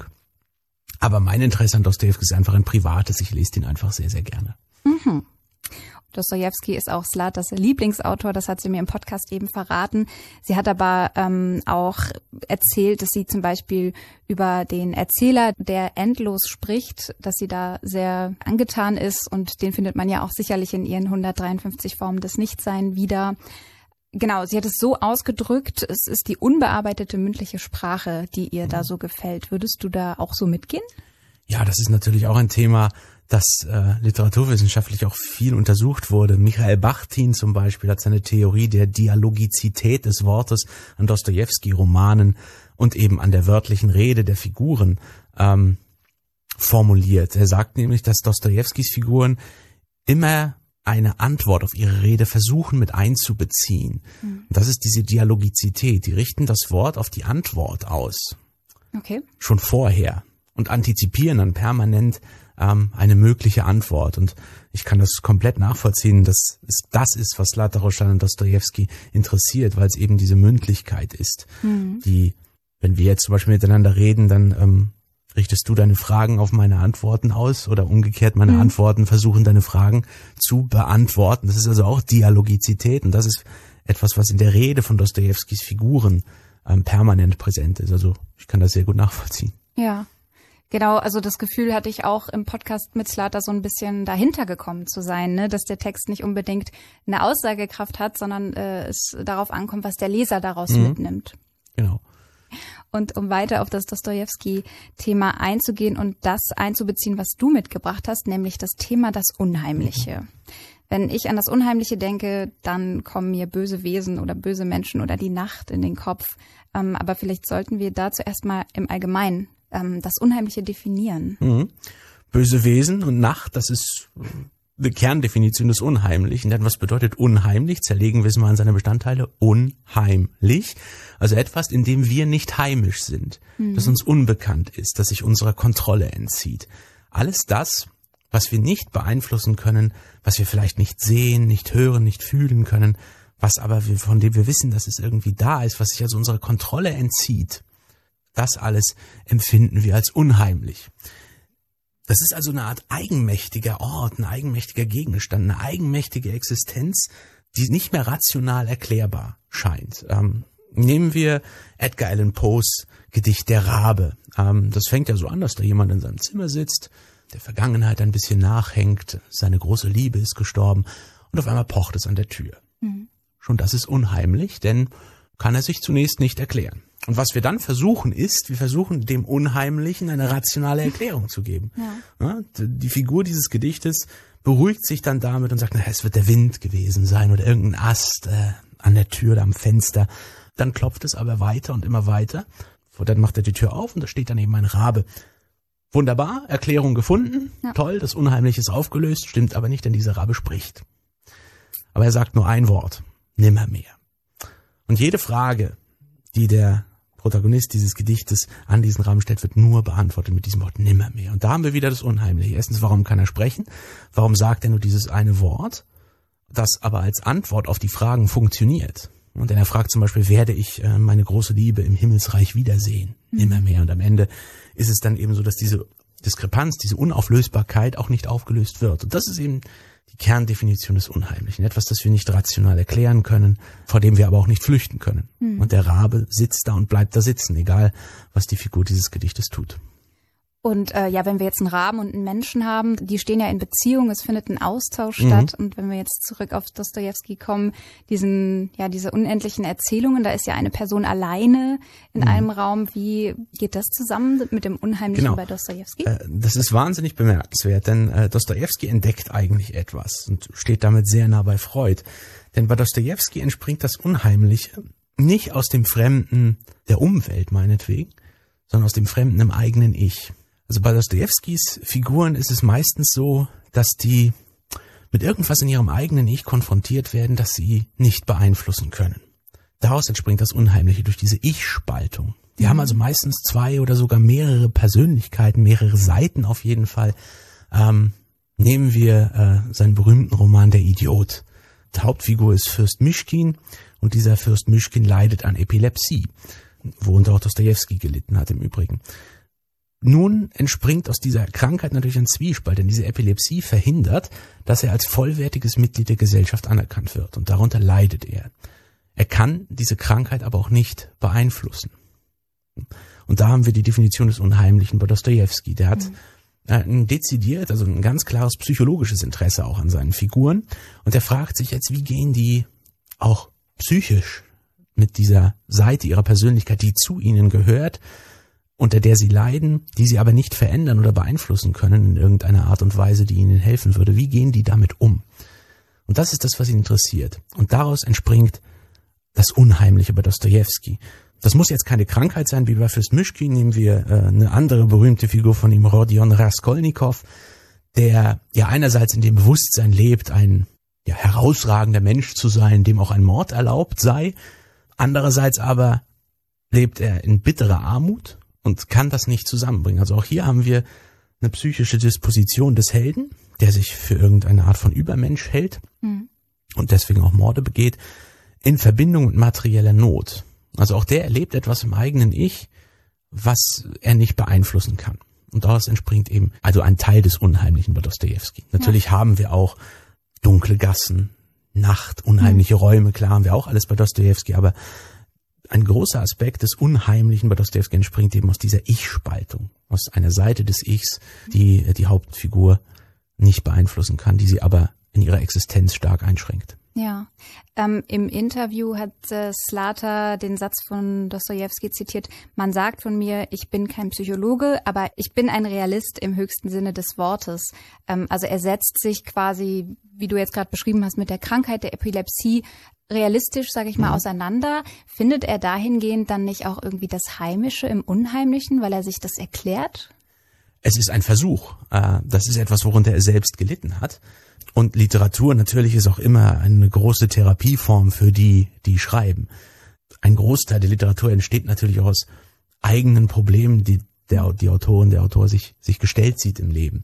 Aber mein Interesse an Dostojewski ist einfach ein privates. Ich lese ihn einfach sehr, sehr gerne. Mhm. Dostojewski ist auch Zlatas Lieblingsautor, das hat sie mir im Podcast eben verraten. Sie hat aber ähm, auch erzählt, dass sie zum Beispiel über den Erzähler, der endlos spricht, dass sie da sehr angetan ist und den findet man ja auch sicherlich in ihren hundertdreiundfünfzig Formen des Nichtsein wieder. Genau, sie hat es so ausgedrückt, es ist die unbearbeitete mündliche Sprache, die ihr da so gefällt. Würdest du da auch so mitgehen? Ja, das ist natürlich auch ein Thema, das äh, literaturwissenschaftlich auch viel untersucht wurde. Michael Bachtin zum Beispiel hat seine Theorie der Dialogizität des Wortes an Dostojewski-Romanen und eben an der wörtlichen Rede der Figuren ähm, formuliert. Er sagt nämlich, dass Dostojewskis Figuren immer eine Antwort auf ihre Rede versuchen mit einzubeziehen. Mhm. Und das ist diese Dialogizität. Die richten das Wort auf die Antwort aus. Okay. Schon vorher. Und antizipieren dann permanent ähm, eine mögliche Antwort. Und ich kann das komplett nachvollziehen, dass es das ist, was Zlata Roschall und Dostojewski interessiert, weil es eben diese Mündlichkeit ist, mhm. die, wenn wir jetzt zum Beispiel miteinander reden, dann ähm, richtest du deine Fragen auf meine Antworten aus oder umgekehrt meine mhm. Antworten versuchen deine Fragen zu beantworten. Das ist also auch Dialogizität und das ist etwas, was in der Rede von Dostojewskis Figuren ähm, permanent präsent ist. Also ich kann das sehr gut nachvollziehen. Ja. Genau, also das Gefühl hatte ich auch im Podcast mit Zlata so ein bisschen dahinter gekommen zu sein, ne? Dass der Text nicht unbedingt eine Aussagekraft hat, sondern äh, es darauf ankommt, was der Leser daraus mhm. mitnimmt. Genau. Und um weiter auf das Dostojewski-Thema einzugehen und das einzubeziehen, was du mitgebracht hast, nämlich das Thema das Unheimliche. Mhm. Wenn ich an das Unheimliche denke, dann kommen mir böse Wesen oder böse Menschen oder die Nacht in den Kopf. Ähm, aber vielleicht sollten wir dazu erstmal im Allgemeinen ähm, das Unheimliche definieren. Mhm. Böse Wesen und Nacht, das ist die Kerndefinition des Unheimlichen. Denn was bedeutet unheimlich? Zerlegen wir es mal in seine Bestandteile. Unheimlich. Also etwas, in dem wir nicht heimisch sind. Mhm. Das uns unbekannt ist, das sich unserer Kontrolle entzieht. Alles das, was wir nicht beeinflussen können, was wir vielleicht nicht sehen, nicht hören, nicht fühlen können, was aber wir, von dem wir wissen, dass es irgendwie da ist, was sich also unserer Kontrolle entzieht. Das alles empfinden wir als unheimlich. Das ist also eine Art eigenmächtiger Ort, ein eigenmächtiger Gegenstand, eine eigenmächtige Existenz, die nicht mehr rational erklärbar scheint. Ähm, nehmen wir Edgar Allan Poes Gedicht Der Rabe. Ähm, das fängt ja so an, dass da jemand in seinem Zimmer sitzt, der Vergangenheit ein bisschen nachhängt, seine große Liebe ist gestorben und auf einmal pocht es an der Tür. Mhm. Schon das ist unheimlich, denn kann er sich zunächst nicht erklären. Und was wir dann versuchen ist, wir versuchen dem Unheimlichen eine rationale Erklärung zu geben. Ja. Ja, die Figur dieses Gedichtes beruhigt sich dann damit und sagt, na, es wird der Wind gewesen sein oder irgendein Ast äh, an der Tür oder am Fenster. Dann klopft es aber weiter und immer weiter. Und dann macht er die Tür auf und da steht dann eben ein Rabe. Wunderbar, Erklärung gefunden, ja. Toll, das Unheimliche ist aufgelöst, stimmt aber nicht, denn dieser Rabe spricht. Aber er sagt nur ein Wort, nimmermehr. Und jede Frage, die der Protagonist dieses Gedichtes an diesen Raben stellt, wird nur beantwortet mit diesem Wort nimmermehr. Und da haben wir wieder das Unheimliche. Erstens, warum kann er sprechen? Warum sagt er nur dieses eine Wort, das aber als Antwort auf die Fragen funktioniert? Und er fragt zum Beispiel, werde ich äh, meine große Liebe im Himmelsreich wiedersehen? Mhm. Nimmermehr. Und am Ende ist es dann eben so, dass diese Diskrepanz, diese Unauflösbarkeit auch nicht aufgelöst wird. Und das ist eben die Kerndefinition des Unheimlichen. Etwas, das wir nicht rational erklären können, vor dem wir aber auch nicht flüchten können. Mhm. Und der Rabe sitzt da und bleibt da sitzen, egal was die Figur dieses Gedichtes tut. Und äh, ja, wenn wir jetzt einen Raben und einen Menschen haben, die stehen ja in Beziehung, es findet ein Austausch mhm. statt. Und wenn wir jetzt zurück auf Dostojewski kommen, diesen, ja, diese unendlichen Erzählungen, da ist ja eine Person alleine in mhm. einem Raum. Wie geht das zusammen mit dem Unheimlichen genau. bei Dostojewski? Äh, das ist wahnsinnig bemerkenswert, denn äh, Dostojewski entdeckt eigentlich etwas und steht damit sehr nah bei Freud. Denn bei Dostojewski entspringt das Unheimliche nicht aus dem Fremden der Umwelt meinetwegen, sondern aus dem Fremden im eigenen Ich. Also bei Dostojewskis Figuren ist es meistens so, dass die mit irgendwas in ihrem eigenen Ich konfrontiert werden, das sie nicht beeinflussen können. Daraus entspringt das Unheimliche durch diese Ich-Spaltung. Die mhm. haben also meistens zwei oder sogar mehrere Persönlichkeiten, mehrere Seiten auf jeden Fall. Ähm, nehmen wir äh, seinen berühmten Roman Der Idiot. Die Hauptfigur ist Fürst Mischkin und dieser Fürst Mischkin leidet an Epilepsie, worunter auch Dostojewski gelitten hat im Übrigen. Nun entspringt aus dieser Krankheit natürlich ein Zwiespalt, denn diese Epilepsie verhindert, dass er als vollwertiges Mitglied der Gesellschaft anerkannt wird und darunter leidet er. Er kann diese Krankheit aber auch nicht beeinflussen. Und da haben wir die Definition des Unheimlichen bei Dostojewski. Der hat mhm. ein dezidiert, also ein ganz klares psychologisches Interesse auch an seinen Figuren und er fragt sich jetzt, wie gehen die auch psychisch mit dieser Seite ihrer Persönlichkeit, die zu ihnen gehört, unter der sie leiden, die sie aber nicht verändern oder beeinflussen können in irgendeiner Art und Weise, die ihnen helfen würde. Wie gehen die damit um? Und das ist das, was ihn interessiert. Und daraus entspringt das Unheimliche bei Dostojewski. Das muss jetzt keine Krankheit sein, wie bei Fürst Mischkin. Nehmen wir äh, eine andere berühmte Figur von ihm, Rodion Raskolnikow, der ja einerseits in dem Bewusstsein lebt, ein ja, herausragender Mensch zu sein, dem auch ein Mord erlaubt sei. Andererseits aber lebt er in bitterer Armut und kann das nicht zusammenbringen. Also auch hier haben wir eine psychische Disposition des Helden, der sich für irgendeine Art von Übermensch hält mhm. und deswegen auch Morde begeht, in Verbindung mit materieller Not. Also auch der erlebt etwas im eigenen Ich, was er nicht beeinflussen kann. Und daraus entspringt eben also ein Teil des Unheimlichen bei Dostojewski. Natürlich ja. haben wir auch dunkle Gassen, Nacht, unheimliche mhm. Räume, klar haben wir auch alles bei Dostojewski, aber ein großer Aspekt des Unheimlichen bei Dostojewski entspringt eben aus dieser Ich-Spaltung, aus einer Seite des Ichs, die die Hauptfigur nicht beeinflussen kann, die sie aber in ihrer Existenz stark einschränkt. Ja, ähm, im Interview hat äh, Slata den Satz von Dostojewski zitiert: Man sagt von mir, ich bin kein Psychologe, aber ich bin ein Realist im höchsten Sinne des Wortes. Ähm, also er setzt sich quasi, wie du jetzt gerade beschrieben hast, mit der Krankheit der Epilepsie realistisch, sage ich mal, mhm. auseinander. Findet er dahingehend dann nicht auch irgendwie das Heimische im Unheimlichen, weil er sich das erklärt? Es ist ein Versuch. Das ist etwas, worunter er selbst gelitten hat. Und Literatur natürlich ist auch immer eine große Therapieform für die, die schreiben. Ein Großteil der Literatur entsteht natürlich auch aus eigenen Problemen, die der, die Autorin, der Autor sich, sich gestellt sieht im Leben.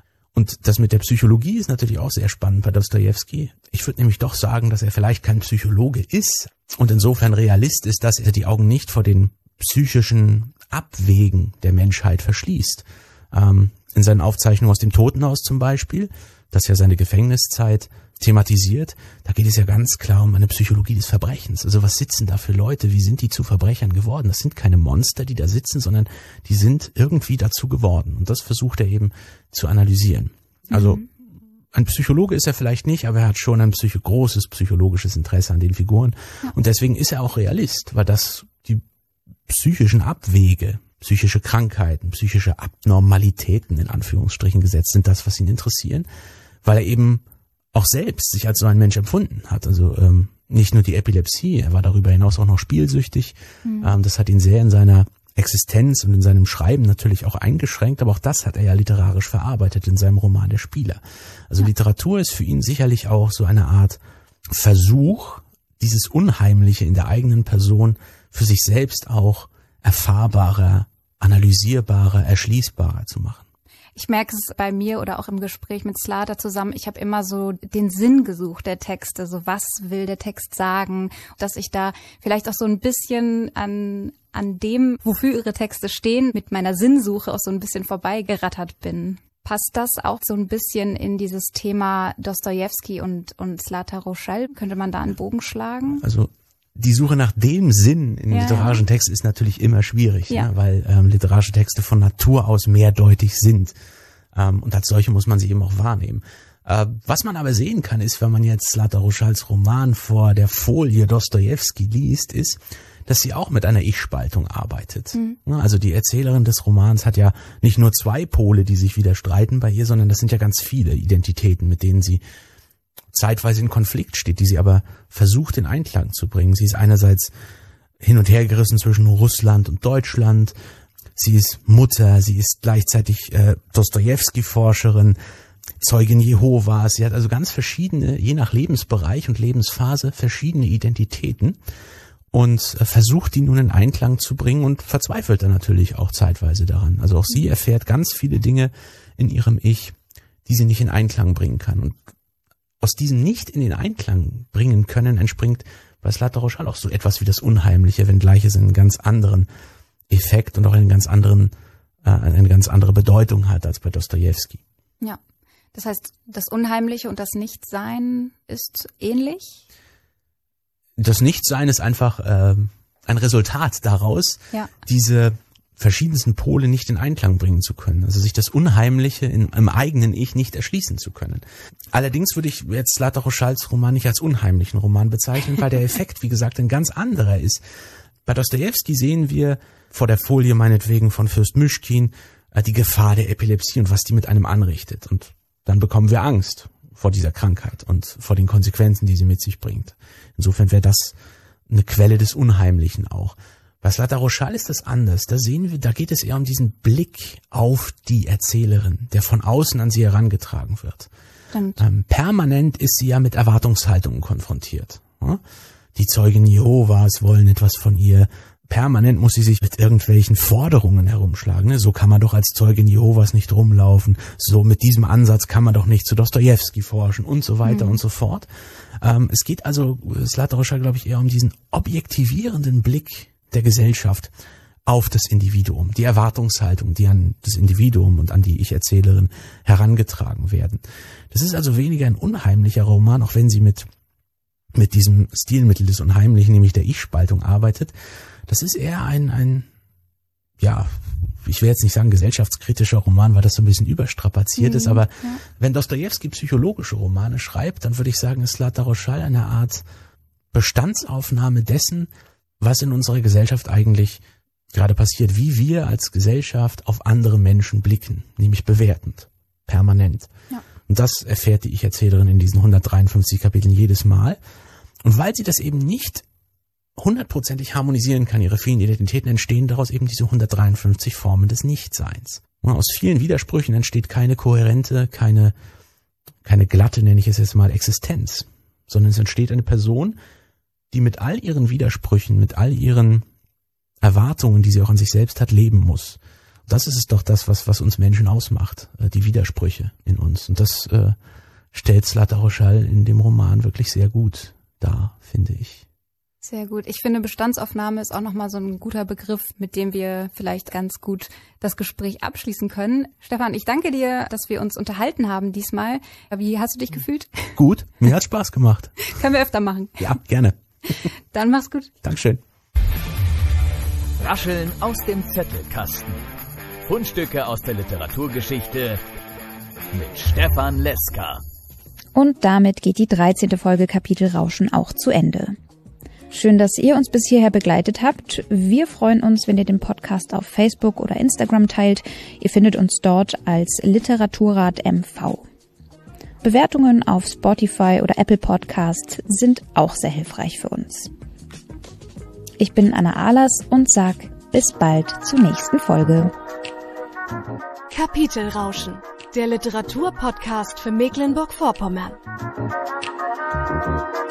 Und das mit der Psychologie ist natürlich auch sehr spannend bei Dostojewski. Ich würde nämlich doch sagen, dass er vielleicht kein Psychologe ist und insofern Realist ist, dass er die Augen nicht vor den psychischen Abwägen der Menschheit verschließt. Ähm, in seinen Aufzeichnungen aus dem Totenhaus zum Beispiel, das ja seine Gefängniszeit thematisiert, da geht es ja ganz klar um eine Psychologie des Verbrechens. Also was sitzen da für Leute? Wie sind die zu Verbrechern geworden? Das sind keine Monster, die da sitzen, sondern die sind irgendwie dazu geworden. Und das versucht er eben zu analysieren. Also mhm. ein Psychologe ist er vielleicht nicht, aber er hat schon ein psycho- großes psychologisches Interesse an den Figuren. Ja. Und deswegen ist er auch Realist, weil das die psychischen Abwege, psychische Krankheiten, psychische Abnormalitäten in Anführungsstrichen gesetzt sind, das, was ihn interessieren, weil er eben auch selbst sich als so ein Mensch empfunden hat. Also ähm, nicht nur die Epilepsie, er war darüber hinaus auch noch spielsüchtig. Mhm. Ähm, das hat ihn sehr in seiner Existenz und in seinem Schreiben natürlich auch eingeschränkt, aber auch das hat er ja literarisch verarbeitet in seinem Roman Der Spieler. Also ja. Literatur ist für ihn sicherlich auch so eine Art Versuch, dieses Unheimliche in der eigenen Person für sich selbst auch erfahrbarer, analysierbarer, erschließbarer zu machen. Ich merke es bei mir oder auch im Gespräch mit Slata zusammen, ich habe immer so den Sinn gesucht der Texte, so was will der Text sagen, dass ich da vielleicht auch so ein bisschen an an dem, wofür ihre Texte stehen, mit meiner Sinnsuche auch so ein bisschen vorbeigerattert bin. Passt das auch so ein bisschen in dieses Thema Dostojewski und und Zlata Roschal? Könnte man da einen Bogen schlagen? Also die Suche nach dem Sinn in ja, literarischen ja. Texten ist natürlich immer schwierig, ja. ne, weil ähm, literarische Texte von Natur aus mehrdeutig sind. Ähm, und als solche muss man sie eben auch wahrnehmen. Äh, was man aber sehen kann, ist, wenn man jetzt Zlata Roschals Roman vor der Folie Dostojewski liest, ist, dass sie auch mit einer Ich-Spaltung arbeitet. Mhm. Also die Erzählerin des Romans hat ja nicht nur zwei Pole, die sich widerstreiten bei ihr, sondern das sind ja ganz viele Identitäten, mit denen sie zeitweise in Konflikt steht, die sie aber versucht in Einklang zu bringen. Sie ist einerseits hin und her gerissen zwischen Russland und Deutschland. Sie ist Mutter, sie ist gleichzeitig äh, Dostojewski-Forscherin, Zeugin Jehovas. Sie hat also ganz verschiedene, je nach Lebensbereich und Lebensphase, verschiedene Identitäten und äh, versucht, die nun in Einklang zu bringen und verzweifelt dann natürlich auch zeitweise daran. Also auch sie erfährt ganz viele Dinge in ihrem Ich, die sie nicht in Einklang bringen kann. Und aus diesem nicht in den Einklang bringen können entspringt bei Zlata Roschal auch so etwas wie das Unheimliche, wenngleich es einen ganz anderen Effekt und auch einen ganz anderen, äh, eine ganz andere Bedeutung hat als bei Dostojewski. Ja, das heißt, das Unheimliche und das Nichtsein ist ähnlich? Das Nichtsein ist einfach äh, ein Resultat daraus, ja. diese verschiedensten Pole nicht in Einklang bringen zu können, also sich das Unheimliche in, im eigenen Ich nicht erschließen zu können. Allerdings würde ich jetzt Zlata Roschals Roman nicht als unheimlichen Roman bezeichnen, weil der Effekt, wie gesagt, ein ganz anderer ist. Bei Dostojewski sehen wir vor der Folie meinetwegen von Fürst Myschkin äh, die Gefahr der Epilepsie und was die mit einem anrichtet. Und dann bekommen wir Angst vor dieser Krankheit und vor den Konsequenzen, die sie mit sich bringt. Insofern wäre das eine Quelle des Unheimlichen auch. Bei Zlata Roschal ist das anders. Da sehen wir, da geht es eher um diesen Blick auf die Erzählerin, der von außen an sie herangetragen wird. Ähm, permanent ist sie ja mit Erwartungshaltungen konfrontiert. Ja? Die Zeugen Jehovas wollen etwas von ihr. Permanent muss sie sich mit irgendwelchen Forderungen herumschlagen. Ne? So kann man doch als Zeugin Jehovas nicht rumlaufen. So mit diesem Ansatz kann man doch nicht zu Dostojewski forschen und so weiter mhm. und so fort. Ähm, es geht also Zlata Roschal, glaube ich, eher um diesen objektivierenden Blick der Gesellschaft auf das Individuum, die Erwartungshaltung, die an das Individuum und an die Ich-Erzählerin herangetragen werden. Das ist also weniger ein unheimlicher Roman, auch wenn sie mit mit diesem Stilmittel des Unheimlichen, nämlich der Ich-Spaltung arbeitet. Das ist eher ein, ein, ja, ich will jetzt nicht sagen gesellschaftskritischer Roman, weil das so ein bisschen überstrapaziert mhm, ist, aber ja. wenn Dostojewski psychologische Romane schreibt, dann würde ich sagen, ist Zlatar Roschal eine Art Bestandsaufnahme dessen, was in unserer Gesellschaft eigentlich gerade passiert, wie wir als Gesellschaft auf andere Menschen blicken, nämlich bewertend, permanent. Ja. Und das erfährt die Ich-Erzählerin in diesen hundertdreiundfünfzig Kapiteln jedes Mal. Und weil sie das eben nicht hundertprozentig harmonisieren kann, ihre vielen Identitäten, entstehen daraus eben diese hundertdreiundfünfzig Formen des Nichtseins. Und aus vielen Widersprüchen entsteht keine kohärente, keine, keine glatte, nenne ich es jetzt mal, Existenz, sondern es entsteht eine Person, die mit all ihren Widersprüchen, mit all ihren Erwartungen, die sie auch an sich selbst hat, leben muss. Das ist es doch das, was, was uns Menschen ausmacht, die Widersprüche in uns. Und das äh, stellt Zlatar Roschal in dem Roman wirklich sehr gut dar, finde ich. Sehr gut. Ich finde, Bestandsaufnahme ist auch nochmal so ein guter Begriff, mit dem wir vielleicht ganz gut das Gespräch abschließen können. Stefan, ich danke dir, dass wir uns unterhalten haben diesmal. Wie hast du dich gefühlt? Gut, mir hat Spaß gemacht. Können wir öfter machen. Ja, gerne. Dann mach's gut. Dankeschön. Rascheln aus dem Zettelkasten. Fundstücke aus der Literaturgeschichte mit Stefan Leska. Und damit geht die dreizehnte Folge Kapitel Rauschen auch zu Ende. Schön, dass ihr uns bis hierher begleitet habt. Wir freuen uns, wenn ihr den Podcast auf Facebook oder Instagram teilt. Ihr findet uns dort als Literaturrat M V. Bewertungen auf Spotify oder Apple Podcasts sind auch sehr hilfreich für uns. Ich bin Anna Ahlers und sag bis bald zur nächsten Folge. Kapitelrauschen, der Literaturpodcast für Mecklenburg-Vorpommern.